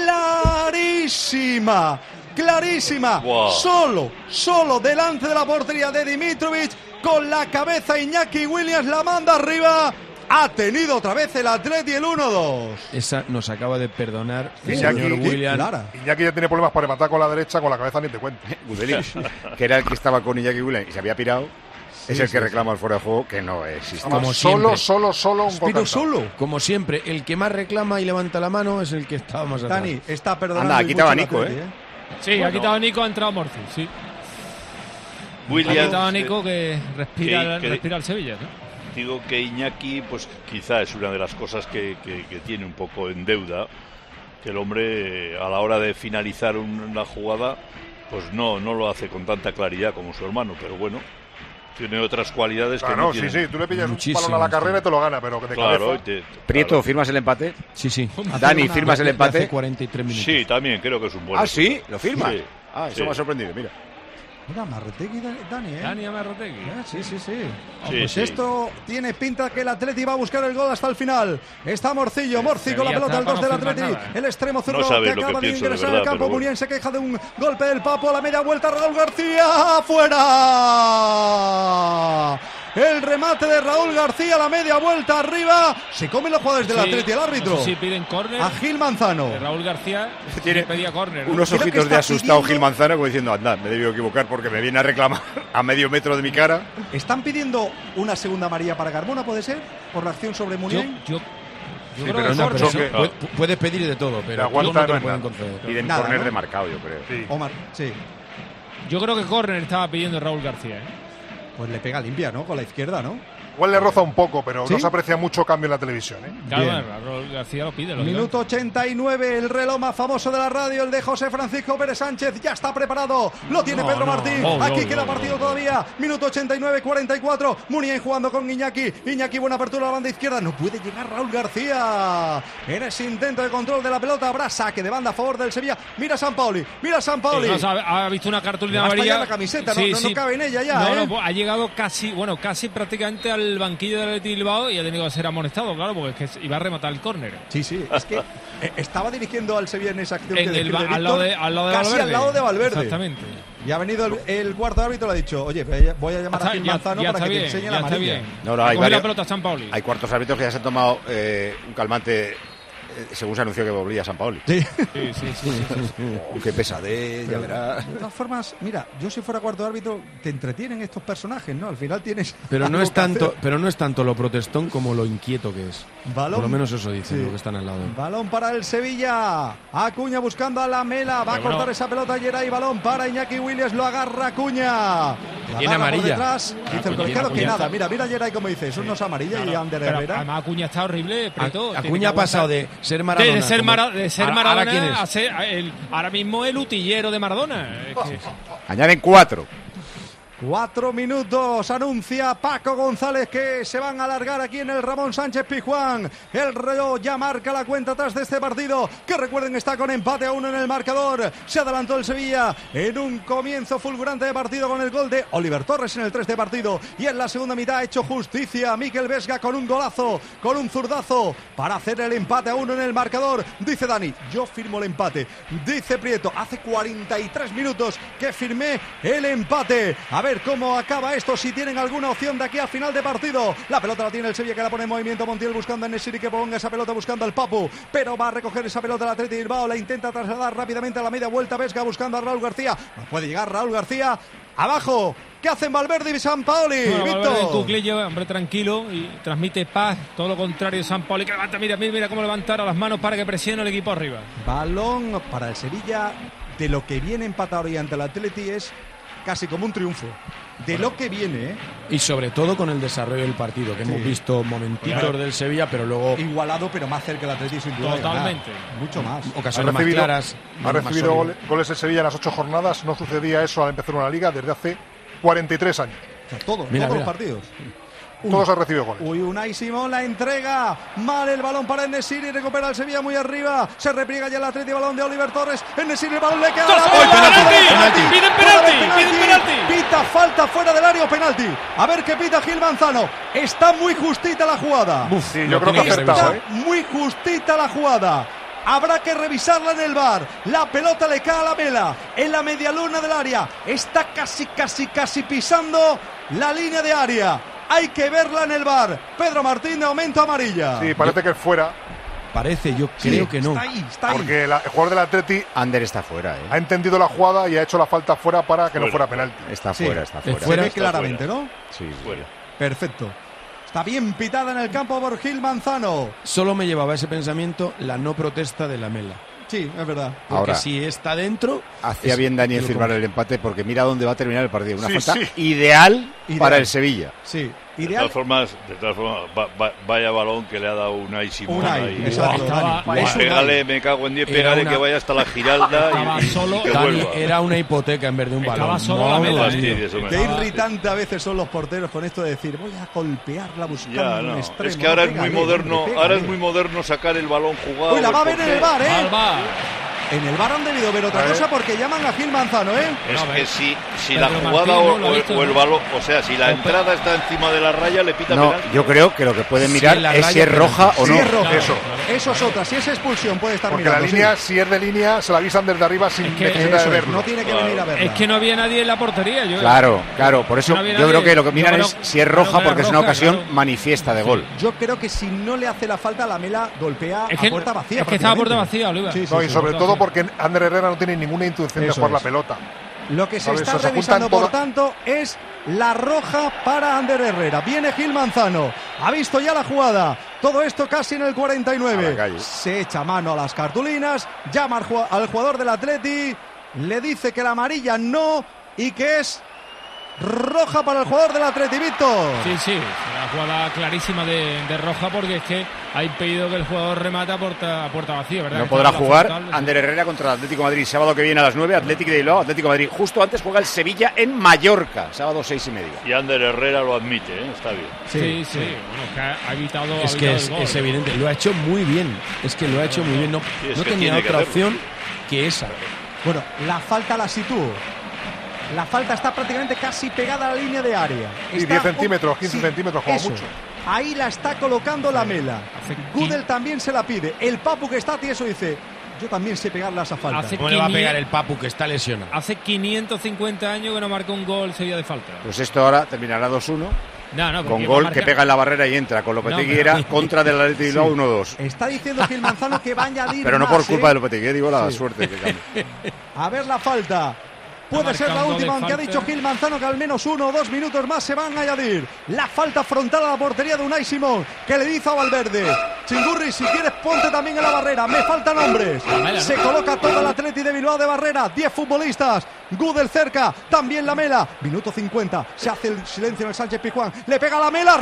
[SPEAKER 6] Clarísima. Clarísima. Wow. Solo, solo delante de la portería de Dimitrovic. Con la cabeza Iñaki Williams la manda arriba. Ha tenido otra vez el Atleti el uno dos.
[SPEAKER 5] Esa nos acaba de perdonar el
[SPEAKER 14] Iñaki,
[SPEAKER 5] señor Williams.
[SPEAKER 14] Iñaki ya tiene problemas para rematar con la derecha, con la cabeza ni te cuento.
[SPEAKER 15] Gudelic, que era el que estaba con Iñaki Williams y se había pirado, sí, es el sí, que reclama el fuera de juego, que no existe.
[SPEAKER 14] Como solo, solo, solo un
[SPEAKER 6] Pero solo.
[SPEAKER 5] Como siempre, el que más reclama y levanta la mano es el que estaba más atrás.
[SPEAKER 6] Dani, está perdonando.
[SPEAKER 15] Anda, ha quitado a Nico, ¿eh?
[SPEAKER 4] Sí, bueno. ha quitado a Nico, ha entrado Morci, sí.
[SPEAKER 13] Williams,
[SPEAKER 4] ha quitado a Nico que respira,
[SPEAKER 13] que, que,
[SPEAKER 4] respira el Sevilla, ¿no?
[SPEAKER 13] Digo que Iñaki, pues quizá es una de las cosas que, que, que tiene un poco en deuda, que el hombre a la hora de finalizar una jugada, pues no, no lo hace con tanta claridad como su hermano, pero bueno, tiene otras cualidades
[SPEAKER 14] claro,
[SPEAKER 13] que no
[SPEAKER 14] sí,
[SPEAKER 13] tiene.
[SPEAKER 14] sí, sí, tú le pillas un balón a la carrera y te lo gana, pero que te
[SPEAKER 13] claro,
[SPEAKER 14] cabeza.
[SPEAKER 13] te,
[SPEAKER 15] Prieto,
[SPEAKER 13] claro.
[SPEAKER 15] ¿firmas el empate?
[SPEAKER 5] Sí, sí.
[SPEAKER 15] Dani, ¿firmas el empate?
[SPEAKER 5] Hace cuarenta y tres minutos.
[SPEAKER 13] Sí, también creo que es un buen.
[SPEAKER 15] Ah, ¿sí? ¿Lo firmas?
[SPEAKER 13] Sí.
[SPEAKER 15] Ah, eso
[SPEAKER 13] sí.
[SPEAKER 15] me ha sorprendido, mira.
[SPEAKER 6] Mira, Marretegui, Dani, ¿eh?
[SPEAKER 4] Dani Marretegui.
[SPEAKER 6] ¿Eh? Sí, sí, sí. Oh,
[SPEAKER 13] sí
[SPEAKER 6] pues
[SPEAKER 13] sí.
[SPEAKER 6] esto tiene pinta que el Atleti va a buscar el gol hasta el final. Está Morcillo, Morci
[SPEAKER 4] sí,
[SPEAKER 6] con la pelota al dos
[SPEAKER 4] no
[SPEAKER 6] del Atleti.
[SPEAKER 4] Nada.
[SPEAKER 6] El extremo zurdo
[SPEAKER 13] no
[SPEAKER 6] que acaba
[SPEAKER 13] que
[SPEAKER 6] de ingresar
[SPEAKER 13] al
[SPEAKER 6] al campo.
[SPEAKER 13] Bueno.
[SPEAKER 6] Muniain se queja de un golpe del Papo a la media vuelta. Raúl García, ¡fuera! El remate de Raúl García, la media vuelta arriba. Se comen los jugadores del
[SPEAKER 4] sí,
[SPEAKER 6] Atleti, el árbitro.
[SPEAKER 4] Sí, piden córner.
[SPEAKER 6] A Gil Manzano.
[SPEAKER 4] De Raúl García
[SPEAKER 15] tiene
[SPEAKER 4] pedía córner.
[SPEAKER 15] Unos
[SPEAKER 6] Creo
[SPEAKER 15] ojitos de asustado
[SPEAKER 6] pidiendo...
[SPEAKER 15] Gil Manzano, como diciendo, anda, me he debido equivocar porque me viene a reclamar a medio metro de mi cara.
[SPEAKER 6] ¿Están pidiendo una segunda amarilla para Carmona, puede ser? Por la acción sobre Muniain.
[SPEAKER 4] Yo, yo, yo
[SPEAKER 5] sí,
[SPEAKER 4] creo
[SPEAKER 5] pero
[SPEAKER 4] que
[SPEAKER 5] no, pero
[SPEAKER 14] que...
[SPEAKER 5] puedes, puedes pedir de todo, pero
[SPEAKER 14] aguanta,
[SPEAKER 5] no te
[SPEAKER 14] no
[SPEAKER 5] lo pueden
[SPEAKER 14] nada.
[SPEAKER 5] conceder.
[SPEAKER 15] Piden
[SPEAKER 6] Nada,
[SPEAKER 15] córner
[SPEAKER 6] ¿no?
[SPEAKER 15] de marcado, yo creo.
[SPEAKER 14] Sí.
[SPEAKER 6] Omar, sí.
[SPEAKER 4] Yo creo que córner estaba pidiendo Raúl García, ¿eh?
[SPEAKER 6] Pues le pega limpia, ¿no? Con la izquierda, ¿no?
[SPEAKER 14] Igual le roza un poco, pero
[SPEAKER 6] ¿sí?
[SPEAKER 14] no se aprecia mucho cambio en la televisión, ¿eh?
[SPEAKER 4] Claro, Raúl García lo pide.
[SPEAKER 6] Minuto ochenta y nueve, el reloj más famoso de la radio, el de José Francisco Pérez Sánchez, ya está preparado, lo tiene no, Pedro no, Martín, no, aquí no, queda no, partido no, todavía, minuto ochenta y nueve, cuarenta y cuatro, Muniain jugando con Iñaki, Iñaki buena apertura a la banda izquierda, no puede llegar Raúl García, en ese intento de control de la pelota, habrá saque de banda a favor del Sevilla, mira San Pauli, mira San Pauli.
[SPEAKER 4] Sí, no, ha, ha visto una cartulina
[SPEAKER 6] amarilla. la camiseta, sí, no, sí. no cabe en ella ya,
[SPEAKER 4] no,
[SPEAKER 6] ¿eh?
[SPEAKER 4] no, ha llegado casi, bueno, casi prácticamente al banquillo del Bilbao y ha tenido que ser amonestado, claro, porque es que iba a rematar el córner.
[SPEAKER 6] Sí, sí, es que estaba dirigiendo al Sevilla en esa acción
[SPEAKER 4] en
[SPEAKER 6] que
[SPEAKER 4] el, al, lado de, al lado de
[SPEAKER 6] casi
[SPEAKER 4] Valverde.
[SPEAKER 6] al lado de Valverde.
[SPEAKER 4] Exactamente.
[SPEAKER 6] Y ha venido el, el cuarto árbitro, le ha dicho, oye, voy a llamar
[SPEAKER 4] está,
[SPEAKER 6] a Gil
[SPEAKER 4] ya,
[SPEAKER 6] Manzano
[SPEAKER 4] ya
[SPEAKER 6] para que
[SPEAKER 4] bien,
[SPEAKER 6] te enseñe
[SPEAKER 4] ya
[SPEAKER 6] la
[SPEAKER 4] está
[SPEAKER 6] amarilla.
[SPEAKER 4] bien.
[SPEAKER 15] No, no, hay,
[SPEAKER 4] varios,
[SPEAKER 15] la
[SPEAKER 4] pelota San Pauli.
[SPEAKER 15] Hay cuartos árbitros que ya se han tomado eh, un calmante eh, según se anunció que volvía San Pauli.
[SPEAKER 6] Sí,
[SPEAKER 4] sí, sí. sí, sí, sí.
[SPEAKER 15] Oh, qué pesadez, ya verás.
[SPEAKER 6] De todas formas, mira, yo si fuera cuarto árbitro, te entretienen estos personajes, ¿no? Al final tienes...
[SPEAKER 5] Pero no es tanto, pero no es tanto lo protestón como lo inquieto que es.
[SPEAKER 6] Balón.
[SPEAKER 5] Por lo menos eso dicen,
[SPEAKER 6] Sí.
[SPEAKER 5] los que están al lado.
[SPEAKER 6] Balón para el Sevilla. Acuña buscando a la Mela. Va a cortar
[SPEAKER 4] bueno.
[SPEAKER 6] esa pelota Geray. Balón para Iñaki Williams. Lo agarra Acuña. La
[SPEAKER 5] Tiene
[SPEAKER 6] agarra por
[SPEAKER 5] amarilla.
[SPEAKER 6] detrás. Dice el
[SPEAKER 5] Acuña,
[SPEAKER 6] colegiado que
[SPEAKER 5] Acuña.
[SPEAKER 6] nada. Mira, mira Geray como dice. Eso no es amarilla
[SPEAKER 4] Claro,
[SPEAKER 6] y Ander
[SPEAKER 4] pero
[SPEAKER 6] Herrera.
[SPEAKER 4] además Acuña está horrible. Preto,
[SPEAKER 5] Acuña
[SPEAKER 4] tiene que
[SPEAKER 5] ha pasado de
[SPEAKER 4] aguantar.
[SPEAKER 5] ser Maradona.
[SPEAKER 4] De ser,
[SPEAKER 5] como-
[SPEAKER 4] Mara- de ser
[SPEAKER 5] Ahora-
[SPEAKER 4] Maradona
[SPEAKER 5] ahora, ¿quién es?
[SPEAKER 4] a ser el, ahora mismo el utillero de Maradona. Es que-
[SPEAKER 15] Añaden cuatro.
[SPEAKER 6] Cuatro minutos, anuncia Paco González que se van a alargar aquí en el Ramón Sánchez Pizjuán. El reloj ya marca la cuenta atrás de este partido, que recuerden está con empate a uno en el marcador. Se adelantó el Sevilla en un comienzo fulgurante de partido con el gol de Oliver Torres en el tres de partido. Y en la segunda mitad ha hecho justicia Mikel Vesga con un golazo, con un zurdazo, para hacer el empate a uno en el marcador. Dice Dani, yo firmo el empate. Dice Prieto, hace cuarenta y tres minutos que firmé el empate. A ver cómo acaba esto, si tienen alguna opción de aquí a final de partido. La pelota la tiene el Sevilla, que la pone en movimiento. Montiel buscando a Nesiri que ponga esa pelota, buscando al Papu, pero va a recoger esa pelota el Atleti Bilbao. La intenta trasladar rápidamente a la media vuelta. Vesga buscando a Raúl García. No puede llegar Raúl García. Abajo ¿Qué hacen Valverde y Sampaoli?
[SPEAKER 4] Bueno,
[SPEAKER 6] Víctor.
[SPEAKER 4] Valverde en cuclillo, hombre tranquilo y transmite paz, todo lo contrario de Sampaoli, que levanta, mira, mira, mira cómo levantar a las manos para que presione el equipo arriba.
[SPEAKER 6] Balón para el Sevilla, de lo que viene empatado hoy ante el Atleti es casi como un triunfo. De lo que viene, ¿eh?
[SPEAKER 5] Y sobre todo con el desarrollo del partido, que
[SPEAKER 6] Sí.
[SPEAKER 5] hemos visto momentitos
[SPEAKER 6] Claro.
[SPEAKER 5] del Sevilla, pero luego
[SPEAKER 6] Igualado, pero más cerca el Atleti sin duda. de
[SPEAKER 4] Totalmente.
[SPEAKER 6] ganar. Mucho más.
[SPEAKER 5] ocasiones
[SPEAKER 14] Ha
[SPEAKER 5] más
[SPEAKER 14] recibido-
[SPEAKER 5] claras.
[SPEAKER 14] Ha
[SPEAKER 5] más
[SPEAKER 14] recibido
[SPEAKER 5] sólido.
[SPEAKER 14] gole- goles en Sevilla en las ocho jornadas. No sucedía eso al empezar una liga desde hace cuarenta y tres años.
[SPEAKER 6] O sea, todos,
[SPEAKER 5] Mira,
[SPEAKER 6] todos
[SPEAKER 5] mira.
[SPEAKER 6] los partidos.
[SPEAKER 14] Todos han recibido goles.
[SPEAKER 6] Uy, Unai Simón la entrega. Mal el balón para Enesiri. Recupera el Sevilla muy arriba. Se repliega ya el Atleti. Balón de Oliver Torres. Enesiri, el balón le queda.
[SPEAKER 4] ¡Dos!
[SPEAKER 6] a la
[SPEAKER 4] ¡Oh,
[SPEAKER 6] bola!
[SPEAKER 4] penalti!
[SPEAKER 6] ¡Penalti!
[SPEAKER 4] ¡Piden
[SPEAKER 6] ¡Fuera de
[SPEAKER 4] penalti! ¡Piden penalti!
[SPEAKER 6] Pita falta fuera del área o penalti. A ver qué pita Gil Manzano. Está muy justita la jugada.
[SPEAKER 14] Uf, sí, yo
[SPEAKER 5] lo
[SPEAKER 14] creo que ha
[SPEAKER 5] tiene que
[SPEAKER 14] acertado,
[SPEAKER 6] Está
[SPEAKER 14] ¿eh?
[SPEAKER 6] muy justita la jugada. Habrá que revisarla en el V A R. La pelota le cae a la vela en la media luna del área. Está casi, casi, casi pisando la línea de área. Hay que verla en el V A R. Pedro Martín, de momento amarilla.
[SPEAKER 14] Sí, parece que es fuera.
[SPEAKER 5] Parece, yo
[SPEAKER 6] Sí,
[SPEAKER 5] creo que no.
[SPEAKER 6] Está ahí, está ahí.
[SPEAKER 14] Porque la- el jugador del Atleti
[SPEAKER 15] Ander está fuera, ¿eh?
[SPEAKER 14] ha entendido la jugada y ha hecho la falta fuera para que no fuera penalti.
[SPEAKER 15] Está
[SPEAKER 6] Sí.
[SPEAKER 15] fuera, está
[SPEAKER 5] Es
[SPEAKER 15] fuera.
[SPEAKER 6] Se
[SPEAKER 5] fuera.
[SPEAKER 6] ve
[SPEAKER 13] Está
[SPEAKER 6] claramente,
[SPEAKER 13] fuera.
[SPEAKER 6] ¿no?
[SPEAKER 15] Sí, sí.
[SPEAKER 13] Fuera.
[SPEAKER 6] Perfecto. Está bien pitada en el campo por Gil Manzano.
[SPEAKER 5] Solo me llevaba ese pensamiento la no protesta de Lamela.
[SPEAKER 6] Sí, es verdad.
[SPEAKER 5] Porque
[SPEAKER 15] Ahora.
[SPEAKER 5] si está dentro.
[SPEAKER 15] Hacía
[SPEAKER 5] es-
[SPEAKER 15] bien Daniel
[SPEAKER 5] lo
[SPEAKER 15] firmar
[SPEAKER 5] compro.
[SPEAKER 15] el empate porque mira dónde va a terminar el partido. Una
[SPEAKER 14] Sí,
[SPEAKER 15] falta
[SPEAKER 14] sí.
[SPEAKER 15] ideal,
[SPEAKER 6] Ideal.
[SPEAKER 15] para el Sevilla.
[SPEAKER 6] Sí,
[SPEAKER 13] De
[SPEAKER 6] ideal.
[SPEAKER 13] todas formas, de todas formas va- va- vaya balón que le ha dado Unai Simón
[SPEAKER 6] Unai,
[SPEAKER 13] ahí.
[SPEAKER 6] exacto,
[SPEAKER 4] Estaba-
[SPEAKER 6] Dani. Es Unai.
[SPEAKER 13] Pégale, me cago en diez,
[SPEAKER 5] Era
[SPEAKER 13] pégale
[SPEAKER 5] una-
[SPEAKER 13] que vaya hasta la Giralda
[SPEAKER 4] Estaba
[SPEAKER 13] y, y
[SPEAKER 4] solo-
[SPEAKER 13] que
[SPEAKER 5] Dani,
[SPEAKER 13] vuelva.
[SPEAKER 5] era una hipoteca en vez de un
[SPEAKER 4] Estaba
[SPEAKER 5] balón.
[SPEAKER 4] solo
[SPEAKER 5] No,
[SPEAKER 4] Lamela,
[SPEAKER 5] no,
[SPEAKER 4] ¿eh?
[SPEAKER 13] fastidies, hombre.
[SPEAKER 6] Qué
[SPEAKER 4] Ah,
[SPEAKER 6] irritante a veces son los porteros con esto de decir voy a golpearla buscando
[SPEAKER 13] Ya,
[SPEAKER 6] un
[SPEAKER 13] no.
[SPEAKER 6] extremo.
[SPEAKER 13] Es que ahora es
[SPEAKER 6] Pégale,
[SPEAKER 13] muy moderno,
[SPEAKER 6] hombre,
[SPEAKER 13] ahora es
[SPEAKER 6] pégale.
[SPEAKER 13] muy moderno sacar el balón jugado.
[SPEAKER 6] Uy, la va a ver en el V A R, ¿eh?
[SPEAKER 4] Al V A R.
[SPEAKER 6] En el V A R han debido ver otra
[SPEAKER 14] A ver.
[SPEAKER 6] cosa porque llaman a Gil Manzano, ¿eh?
[SPEAKER 13] Es
[SPEAKER 4] No,
[SPEAKER 13] que
[SPEAKER 4] ves.
[SPEAKER 13] si, si
[SPEAKER 4] Pedro
[SPEAKER 13] la
[SPEAKER 4] Martín
[SPEAKER 13] jugada
[SPEAKER 4] no
[SPEAKER 13] o,
[SPEAKER 4] lo ha visto,
[SPEAKER 13] o el
[SPEAKER 4] ¿no?
[SPEAKER 13] balón, o sea, si la entrada está encima de la raya, le pita
[SPEAKER 15] No,
[SPEAKER 13] penalti.
[SPEAKER 15] yo creo que lo que pueden
[SPEAKER 5] Si
[SPEAKER 15] mirar
[SPEAKER 5] en la
[SPEAKER 15] es
[SPEAKER 5] raya,
[SPEAKER 15] si es
[SPEAKER 5] penalti.
[SPEAKER 15] roja o
[SPEAKER 6] Si
[SPEAKER 15] no.
[SPEAKER 6] es roja.
[SPEAKER 4] Claro,
[SPEAKER 14] Eso.
[SPEAKER 4] claro.
[SPEAKER 6] Eso es otra. Si es expulsión puede estar
[SPEAKER 14] Porque la
[SPEAKER 6] mirando.
[SPEAKER 14] línea,
[SPEAKER 6] sí.
[SPEAKER 14] si es de línea, se la avisan desde arriba sin
[SPEAKER 4] Es que
[SPEAKER 14] necesidad
[SPEAKER 6] Eso
[SPEAKER 14] de
[SPEAKER 6] es,
[SPEAKER 14] verlo.
[SPEAKER 6] no tiene que
[SPEAKER 13] Claro.
[SPEAKER 6] venir a verla.
[SPEAKER 4] Es que no había nadie en la portería. Yo,
[SPEAKER 15] Claro, claro. Por eso
[SPEAKER 4] No había
[SPEAKER 15] yo
[SPEAKER 4] nadie.
[SPEAKER 15] creo que lo que
[SPEAKER 4] Yo
[SPEAKER 15] miran
[SPEAKER 4] creo-
[SPEAKER 15] es si es
[SPEAKER 4] claro
[SPEAKER 15] roja
[SPEAKER 4] que era
[SPEAKER 15] porque es una
[SPEAKER 4] roja,
[SPEAKER 15] ocasión
[SPEAKER 4] claro.
[SPEAKER 15] manifiesta de gol.
[SPEAKER 6] Yo creo que si no le hace la falta, la Mela golpea
[SPEAKER 4] Es
[SPEAKER 6] a
[SPEAKER 4] que,
[SPEAKER 6] puerta vacía.
[SPEAKER 4] es que estaba a puerta
[SPEAKER 6] prácticamente.
[SPEAKER 4] vacía, Oliva.
[SPEAKER 6] Sí, sí,
[SPEAKER 14] No, y
[SPEAKER 6] sí.
[SPEAKER 14] sobre
[SPEAKER 4] sí.
[SPEAKER 14] todo porque Ander Herrera no tiene ninguna intención de
[SPEAKER 6] Eso
[SPEAKER 14] jugar la
[SPEAKER 6] es.
[SPEAKER 14] pelota.
[SPEAKER 6] Lo que se
[SPEAKER 14] ¿Sabes?
[SPEAKER 6] está
[SPEAKER 14] Se
[SPEAKER 6] revisando,
[SPEAKER 14] juntan
[SPEAKER 6] por
[SPEAKER 14] todas-
[SPEAKER 6] tanto, es la roja para Ander Herrera. Viene Gil Manzano. Ha visto ya la jugada. Todo esto casi en el cuarenta y
[SPEAKER 15] A
[SPEAKER 6] nueve.
[SPEAKER 15] la calle.
[SPEAKER 6] Se echa mano a las cartulinas. Llama al ju- al jugador del Atleti. Le dice que la amarilla no y que es roja para el jugador del Atleti, Víctor.
[SPEAKER 4] Sí, sí, una jugada clarísima de, de roja porque es que ha impedido que el jugador remate a puerta, a puerta vacía, ¿verdad?
[SPEAKER 15] No
[SPEAKER 4] Que
[SPEAKER 15] podrá
[SPEAKER 4] estaba la
[SPEAKER 15] jugar
[SPEAKER 4] frontal,
[SPEAKER 15] Ander Herrera contra el Atlético de Madrid sábado que viene a las nueve. Atlético de Bilbao, Atlético de Madrid. Justo antes juega el Sevilla en Mallorca, sábado seis y media.
[SPEAKER 13] Y Ander Herrera lo admite, ¿eh? Está bien.
[SPEAKER 4] Sí, sí, bueno, es que ha, ha evitado. ha
[SPEAKER 5] Es que
[SPEAKER 4] evitado
[SPEAKER 5] es,
[SPEAKER 4] el gol.
[SPEAKER 5] es evidente, lo ha hecho muy bien. Es que lo ha hecho muy bien. No,
[SPEAKER 13] Sí, es
[SPEAKER 5] no
[SPEAKER 13] que
[SPEAKER 5] tenía
[SPEAKER 13] tiene que
[SPEAKER 5] otra
[SPEAKER 13] hacerlo.
[SPEAKER 5] opción que esa.
[SPEAKER 6] Bueno, la falta la sitúo. La falta está prácticamente casi pegada a la línea de área.
[SPEAKER 14] Y
[SPEAKER 6] Está
[SPEAKER 14] diez
[SPEAKER 6] un-
[SPEAKER 14] centímetros, quince
[SPEAKER 6] sí,
[SPEAKER 14] centímetros como
[SPEAKER 6] eso.
[SPEAKER 14] mucho.
[SPEAKER 6] Ahí la está colocando la Mela.
[SPEAKER 4] Hace
[SPEAKER 6] Gudel también se la pide. El Papu que está tieso dice, yo también sé pegarle a esa falta.
[SPEAKER 4] Hace
[SPEAKER 5] ¿Cómo le va a
[SPEAKER 4] quinientos
[SPEAKER 5] pegar el Papu que está lesionado?
[SPEAKER 4] Hace quinientos cincuenta años que no marcó un gol Sevilla de falta.
[SPEAKER 15] Pues esto ahora terminará dos uno.
[SPEAKER 4] No, no,
[SPEAKER 15] Con
[SPEAKER 4] porque
[SPEAKER 15] gol
[SPEAKER 4] va a
[SPEAKER 15] que
[SPEAKER 4] marcar-
[SPEAKER 15] pega en la barrera y entra. Con Lopetegui
[SPEAKER 4] No, pero-
[SPEAKER 15] era contra del Atlético de Bilbao
[SPEAKER 6] Sí.
[SPEAKER 15] uno dos.
[SPEAKER 6] Está diciendo Gil Manzano que va a añadir
[SPEAKER 15] Pero no
[SPEAKER 6] más,
[SPEAKER 15] por culpa
[SPEAKER 6] ¿eh?
[SPEAKER 15] de Lopetegui, digo la
[SPEAKER 6] Sí.
[SPEAKER 15] suerte que cambia.
[SPEAKER 6] A ver la falta. Puede
[SPEAKER 4] Está
[SPEAKER 6] ser la
[SPEAKER 4] marcando
[SPEAKER 6] última,
[SPEAKER 4] de
[SPEAKER 6] aunque ha
[SPEAKER 4] falta.
[SPEAKER 6] dicho Gil Manzano que al menos uno o dos minutos más se van a añadir. La falta frontal a la portería de Unai Simón, que le dice a Valverde: Chingurri, si quieres ponte también en la barrera, me faltan hombres. Se coloca todo el Atleti de Bilbao de barrera, diez futbolistas. Gudel cerca, también la Mela. Minuto cincuenta, se hace el silencio en el Sánchez Pizjuán. Le pega la Mela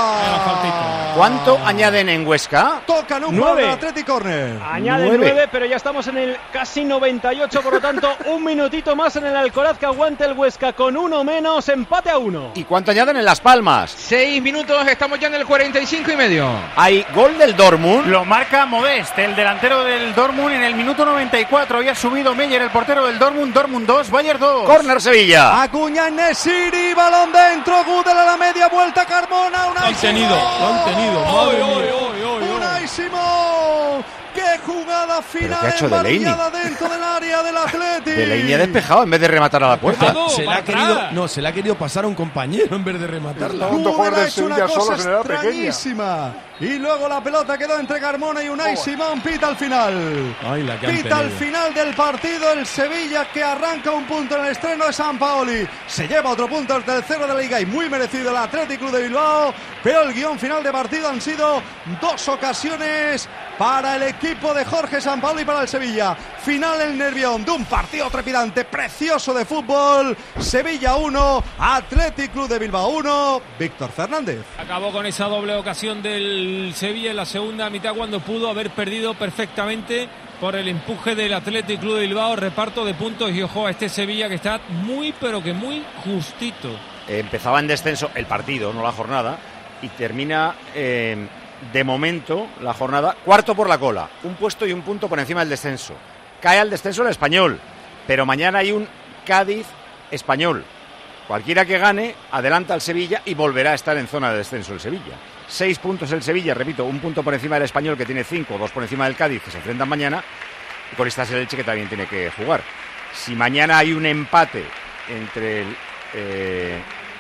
[SPEAKER 6] arriba.
[SPEAKER 15] ¿Cuánto añaden en Huesca?
[SPEAKER 6] Tocan un
[SPEAKER 8] Nueve.
[SPEAKER 6] gol del Atleti Corner.
[SPEAKER 8] Añade
[SPEAKER 15] Nueve.
[SPEAKER 8] nueve, pero ya estamos en el casi noventa y ocho, por lo tanto, un minutito más en el Alcoraz que aguante el Huesca con uno menos, empate a uno.
[SPEAKER 15] ¿Y cuánto añaden en Las Palmas?
[SPEAKER 9] Seis minutos, estamos ya en el cuarenta y cinco y medio.
[SPEAKER 15] Hay gol del Dortmund.
[SPEAKER 20] Lo marca Modest, el delantero del Dortmund, en el minuto noventa y cuatro. Había subido Meyer, el portero del Dortmund. Dortmund dos, Bayern dos.
[SPEAKER 15] Corner Sevilla.
[SPEAKER 6] Acuña en Nesiri, balón dentro, Gudel a la media vuelta, Carmona,
[SPEAKER 5] Lo
[SPEAKER 6] Unai
[SPEAKER 5] han tenido,
[SPEAKER 6] Simón.
[SPEAKER 5] lo han tenido. Madre mía.
[SPEAKER 6] Unai Simón. ¡Qué jugada
[SPEAKER 15] ¿Pero
[SPEAKER 6] final
[SPEAKER 15] qué ha hecho Delaney?
[SPEAKER 6] embarillada dentro del área del Atleti!
[SPEAKER 15] Delaney ha despejado en vez de rematar a la puerta.
[SPEAKER 5] Se la ha
[SPEAKER 4] para
[SPEAKER 5] querido,
[SPEAKER 4] atrás.
[SPEAKER 5] no, se la ha querido pasar a un compañero en vez de rematarla.
[SPEAKER 14] Tanto
[SPEAKER 6] Gudel
[SPEAKER 14] jugador
[SPEAKER 6] ha
[SPEAKER 14] del
[SPEAKER 6] hecho una
[SPEAKER 14] Sevilla
[SPEAKER 6] cosa
[SPEAKER 14] solos en edad pequeña.
[SPEAKER 6] extrañísima. y luego la pelota quedó entre Carmona y Unai oh. Simón. Pita al final.
[SPEAKER 4] Ay, la que
[SPEAKER 6] Pita al final del partido el Sevilla, que arranca un punto en el estreno de Sampaoli. Se lleva otro punto al tercero de la Liga y muy merecido el Athletic Club de Bilbao, pero el guión final de partido han sido dos ocasiones para el equipo de Jorge Sampaoli y para el Sevilla. Final el Nervión de un partido trepidante, precioso de fútbol. Sevilla uno, Athletic Club de Bilbao uno. Víctor Fernández.
[SPEAKER 4] Acabó con esa doble ocasión del Sevilla en la segunda mitad, cuando pudo haber perdido perfectamente por el empuje del Athletic Club de Bilbao. Reparto de puntos y ojo a este Sevilla que está muy pero que muy justito.
[SPEAKER 15] Empezaba en descenso el partido, no la jornada, y termina eh, de momento la jornada cuarto por la cola, un puesto y un punto por encima del descenso. Cae al descenso el Español, pero mañana hay un Cádiz Español. Cualquiera que gane adelanta al Sevilla y volverá a estar en zona de descenso el Sevilla. Seis puntos el Sevilla, repito, un punto por encima del Español, que tiene cinco, dos por encima del Cádiz, que se enfrentan mañana, y con esta el Elche, que también tiene que jugar. Si mañana hay un empate entre el eh,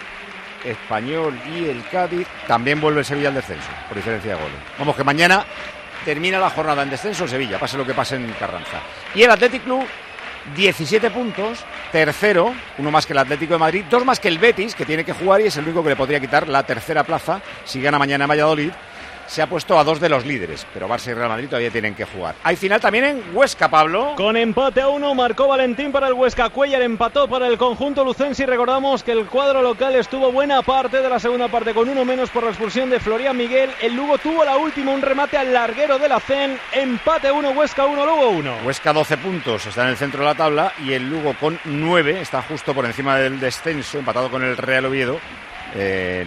[SPEAKER 15] Español y el Cádiz, también vuelve el Sevilla al descenso, por diferencia de goles. Vamos, que mañana termina la jornada en descenso el Sevilla, pase lo que pase en Carranza. Y el Athletic Club, diecisiete puntos, tercero, uno más que el Atlético de Madrid, dos más que el Betis, que tiene que jugar y es el único que le podría quitar la tercera plaza si gana mañana en Valladolid. Se ha puesto a dos de los líderes, pero Barça y Real Madrid todavía tienen que jugar. Hay final también en Huesca, Pablo.
[SPEAKER 8] Con empate a uno, marcó Valentín para el Huesca. Cuellar empató para el conjunto lucense y recordamos que el cuadro local estuvo buena parte de la segunda parte con uno menos por la expulsión de Florian Miguel. El Lugo tuvo la última, un remate al larguero de la C E N. Empate uno, Huesca uno, Lugo uno.
[SPEAKER 15] Huesca doce puntos, está en el centro de la tabla, y el Lugo con nueve está justo por encima del descenso, empatado con el Real Oviedo. El,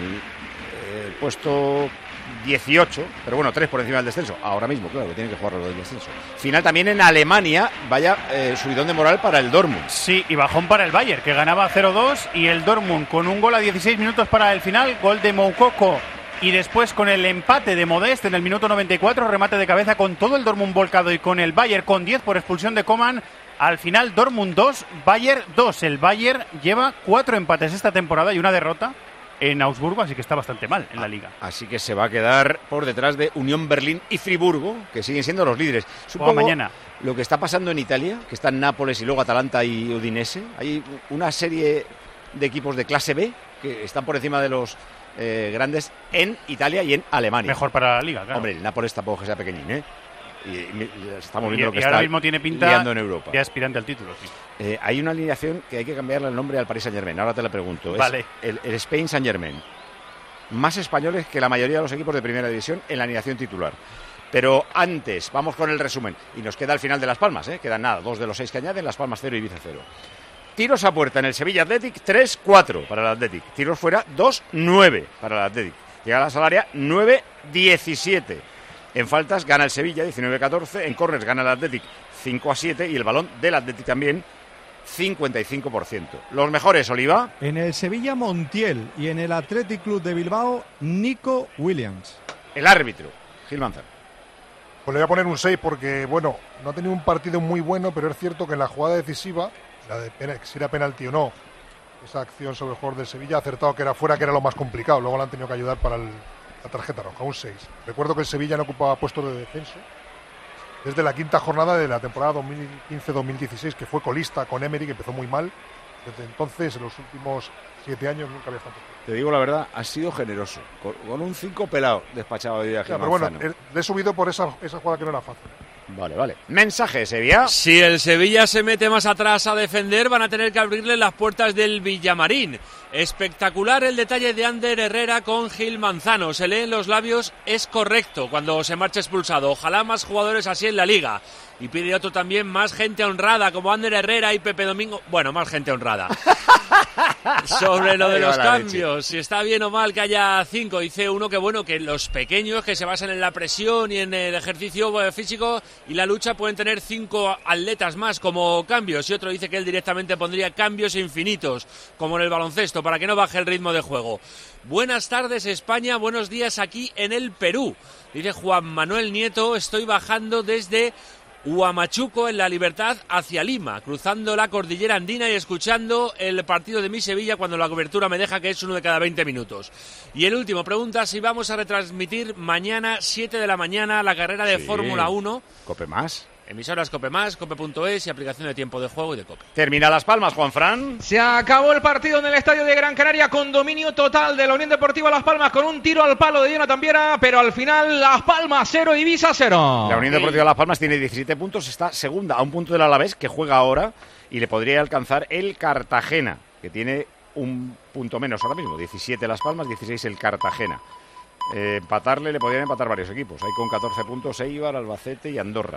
[SPEAKER 15] el puesto dieciocho, pero bueno, tres por encima del descenso. Ahora mismo, claro, que tienen que jugar lo del descenso. Final también en Alemania, vaya eh, subidón de moral para el Dortmund.
[SPEAKER 7] Sí, y bajón para el Bayern, que ganaba cero dos, y el Dortmund con un gol a dieciséis minutos para el final, gol de Moukoko, y después con el empate de Modest en el minuto noventa y cuatro, remate de cabeza, con todo el Dortmund volcado y con el Bayern con diez por expulsión de Coman. Al final Dortmund dos, Bayern dos. El Bayern lleva cuatro empates esta temporada y una derrota en Augsburgo, así que está bastante mal en la liga.
[SPEAKER 15] Así que se va a quedar por detrás de Unión Berlín y Friburgo, que siguen siendo los líderes.
[SPEAKER 7] Supongo mañana
[SPEAKER 15] lo que está pasando en Italia, que están Nápoles y luego Atalanta y Udinese. Hay una serie de equipos de clase B que están por encima de los eh, grandes en Italia y en Alemania.
[SPEAKER 7] Mejor para la liga, claro.
[SPEAKER 15] Hombre, el Nápoles tampoco que sea pequeñín, ¿eh? Y, y estamos viendo
[SPEAKER 7] y,
[SPEAKER 15] lo que
[SPEAKER 7] y
[SPEAKER 15] está
[SPEAKER 7] ahora mismo tiene pinta
[SPEAKER 15] liando en Europa.
[SPEAKER 7] de aspirante al título, sí.
[SPEAKER 15] Eh, hay una alineación que hay que cambiarle el nombre al Paris Saint-Germain. Ahora te la pregunto.
[SPEAKER 7] Vale.
[SPEAKER 15] Es el, el Spain Saint-Germain. Más españoles que la mayoría de los equipos de primera división en la alineación titular. Pero antes, vamos con el resumen. Y nos queda el final de Las Palmas, ¿eh? Quedan nada, dos de los seis que añaden, Las Palmas cero y Ibiza cero. Tiros a puerta en el Sevilla Athletic, tres cuatro para el Athletic. Tiros fuera, dos nueve para el Athletic. Llega a la salaria, nueve diecisiete. En faltas gana el Sevilla, diecinueve catorce. En corners gana el Athletic, cinco a siete. Y el balón del Athletic también, cincuenta y cinco por ciento. Los mejores, Oliva.
[SPEAKER 6] En el Sevilla, Montiel, y en el Athletic Club de Bilbao, Nico Williams.
[SPEAKER 15] El árbitro, Gil Manzano.
[SPEAKER 14] Pues le voy a poner un seis porque, bueno, no ha tenido un partido muy bueno, pero es cierto que en la jugada decisiva, la de pena, si era penalti o no, esa acción sobre el jugador del Sevilla ha acertado que era fuera, que era lo más complicado. Luego le han tenido que ayudar para el, la tarjeta roja, un seis. Recuerdo que el Sevilla no ocupaba puestos de descenso desde la quinta jornada de la temporada dos mil quince dos mil dieciséis, que fue colista con Emery, que empezó muy mal. Desde entonces, en los últimos siete años, nunca había estado.
[SPEAKER 15] Te digo la verdad, has sido generoso. Con, con un cinco pelado despachado hoy día.
[SPEAKER 14] Ya, pero bueno, le he subido por esa, esa jugada que no era fácil.
[SPEAKER 15] Vale, vale. Mensaje, Sevilla.
[SPEAKER 21] Si el Sevilla se mete más atrás a defender, van a tener que abrirle las puertas del Villamarín. Espectacular el detalle de Ander Herrera con Gil Manzano. Se lee en los labios, es correcto cuando se marcha expulsado. Ojalá más jugadores así en la liga. Y pide otro también, más gente honrada como Ander Herrera y Pepe Domingo. Bueno, más gente honrada. Sobre lo de los cambios, si está bien o mal que haya cinco, dice uno que bueno, que los pequeños que se basan en la presión y en el ejercicio físico y la lucha pueden tener cinco atletas más como cambios, y otro dice que él directamente pondría cambios infinitos, como en el baloncesto, para que no baje el ritmo de juego. Buenas tardes España, buenos días aquí en el Perú, dice Juan Manuel Nieto, estoy bajando desde Huamachuco en La Libertad hacia Lima, cruzando la cordillera andina y escuchando el partido de mi Sevilla cuando la cobertura me deja que es uno de cada veinte minutos. Y el último, pregunta si vamos a retransmitir mañana, siete de la mañana, la carrera de
[SPEAKER 15] Sí.
[SPEAKER 21] Fórmula uno.
[SPEAKER 15] Cope más.
[SPEAKER 21] Emisoras Cope Más, Cope punto es y aplicación de tiempo de juego y de Cope.
[SPEAKER 3] Termina Las Palmas, Juanfran.
[SPEAKER 2] Se acabó el partido en el estadio de Gran Canaria con dominio total de la Unión Deportiva Las Palmas con un tiro al palo de Jonathan Viera, pero al final Las Palmas cero, Ibiza cero.
[SPEAKER 3] La Unión Deportiva Las Palmas tiene diecisiete puntos, está segunda a un punto del Alavés, que juega ahora, y le podría alcanzar el Cartagena, que tiene un punto menos ahora mismo, diecisiete Las Palmas, dieciséis el Cartagena. Eh, empatarle le podrían empatar varios equipos, hay con catorce puntos Eibar, Albacete y Andorra.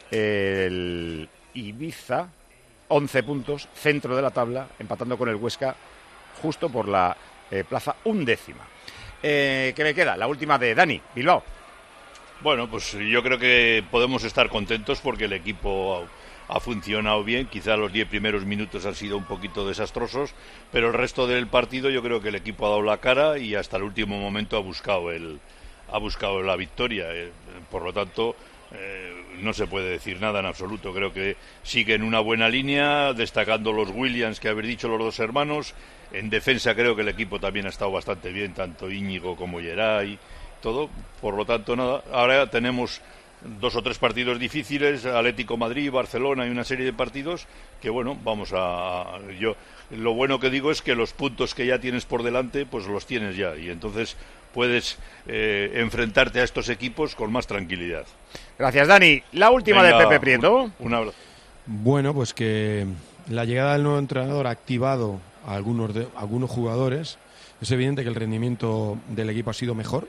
[SPEAKER 3] El Ibiza, once puntos, centro de la tabla, empatando con el Huesca justo por la eh, plaza undécima. Eh, ¿Qué me queda? La última de Dani, Bilbao.
[SPEAKER 13] Bueno, pues yo creo que podemos estar contentos porque el equipo ha, ha funcionado bien. Quizá los diez primeros minutos han sido un poquito desastrosos, pero el resto del partido yo creo que el equipo ha dado la cara y hasta el último momento ha buscado el ha buscado la victoria. Eh, por lo tanto, eh, no se puede decir nada en absoluto. Creo que sigue en una buena línea, destacando los Williams que habéis dicho los dos hermanos. En defensa creo que el equipo también ha estado bastante bien, tanto Íñigo como Geray, todo. Por lo tanto, nada. Ahora tenemos dos o tres partidos difíciles, Atlético Madrid, Barcelona y una serie de partidos que, bueno, vamos a... yo lo bueno que digo es que los puntos que ya tienes por delante, pues los tienes ya, y entonces puedes eh, enfrentarte a estos equipos con más tranquilidad.
[SPEAKER 3] Gracias, Dani. La última
[SPEAKER 13] Venga,
[SPEAKER 3] de Pepe Prieto.
[SPEAKER 13] Un, un abrazo.
[SPEAKER 5] Bueno, pues que la llegada del nuevo entrenador ha activado a algunos, de, a algunos jugadores. Es evidente que el rendimiento del equipo ha sido mejor.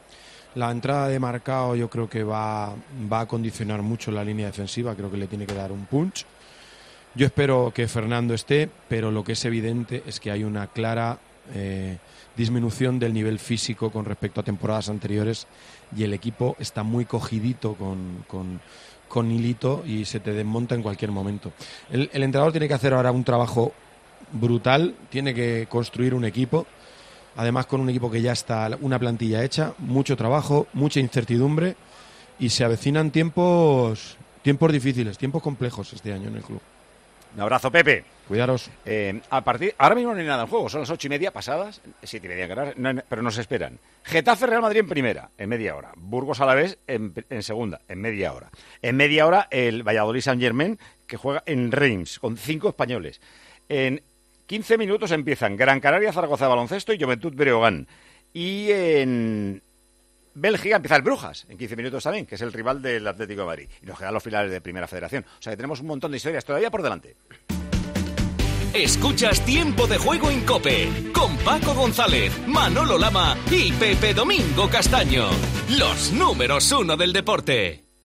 [SPEAKER 5] La entrada de Marcao yo creo que va, va a condicionar mucho la línea defensiva, creo que le tiene que dar un punch. Yo espero que Fernando esté, pero lo que es evidente es que hay una clara eh, disminución del nivel físico con respecto a temporadas anteriores y el equipo está muy cogidito con, con, con hilito y se te desmonta en cualquier momento. El, el entrenador tiene que hacer ahora un trabajo brutal, tiene que construir un equipo. Además, con un equipo que ya está, una plantilla hecha, mucho trabajo, mucha incertidumbre y se avecinan tiempos tiempos difíciles, tiempos complejos este año en el club.
[SPEAKER 3] Un abrazo, Pepe.
[SPEAKER 5] Cuidaros.
[SPEAKER 3] Eh, a partir, ahora mismo no hay nada en juego, son las ocho y media pasadas, siete y media, Canarias, no hay, pero nos esperan. Getafe Real Madrid en primera, en media hora. Burgos Alavés en, en segunda, en media hora. En media hora el Valladolid Saint Germain, que juega en Reims, con cinco españoles. En quince minutos empiezan Gran Canaria, Zaragoza de baloncesto y Juventud Breogán. Y en Bélgica empieza el Brujas, en quince minutos también, que es el rival del Atlético de Madrid. Y nos quedan los finales de Primera Federación. O sea que tenemos un montón de historias todavía por delante.
[SPEAKER 22] Escuchas Tiempo de Juego en COPE, con Paco González, Manolo Lama y Pepe Domingo Castaño. Los números uno del deporte.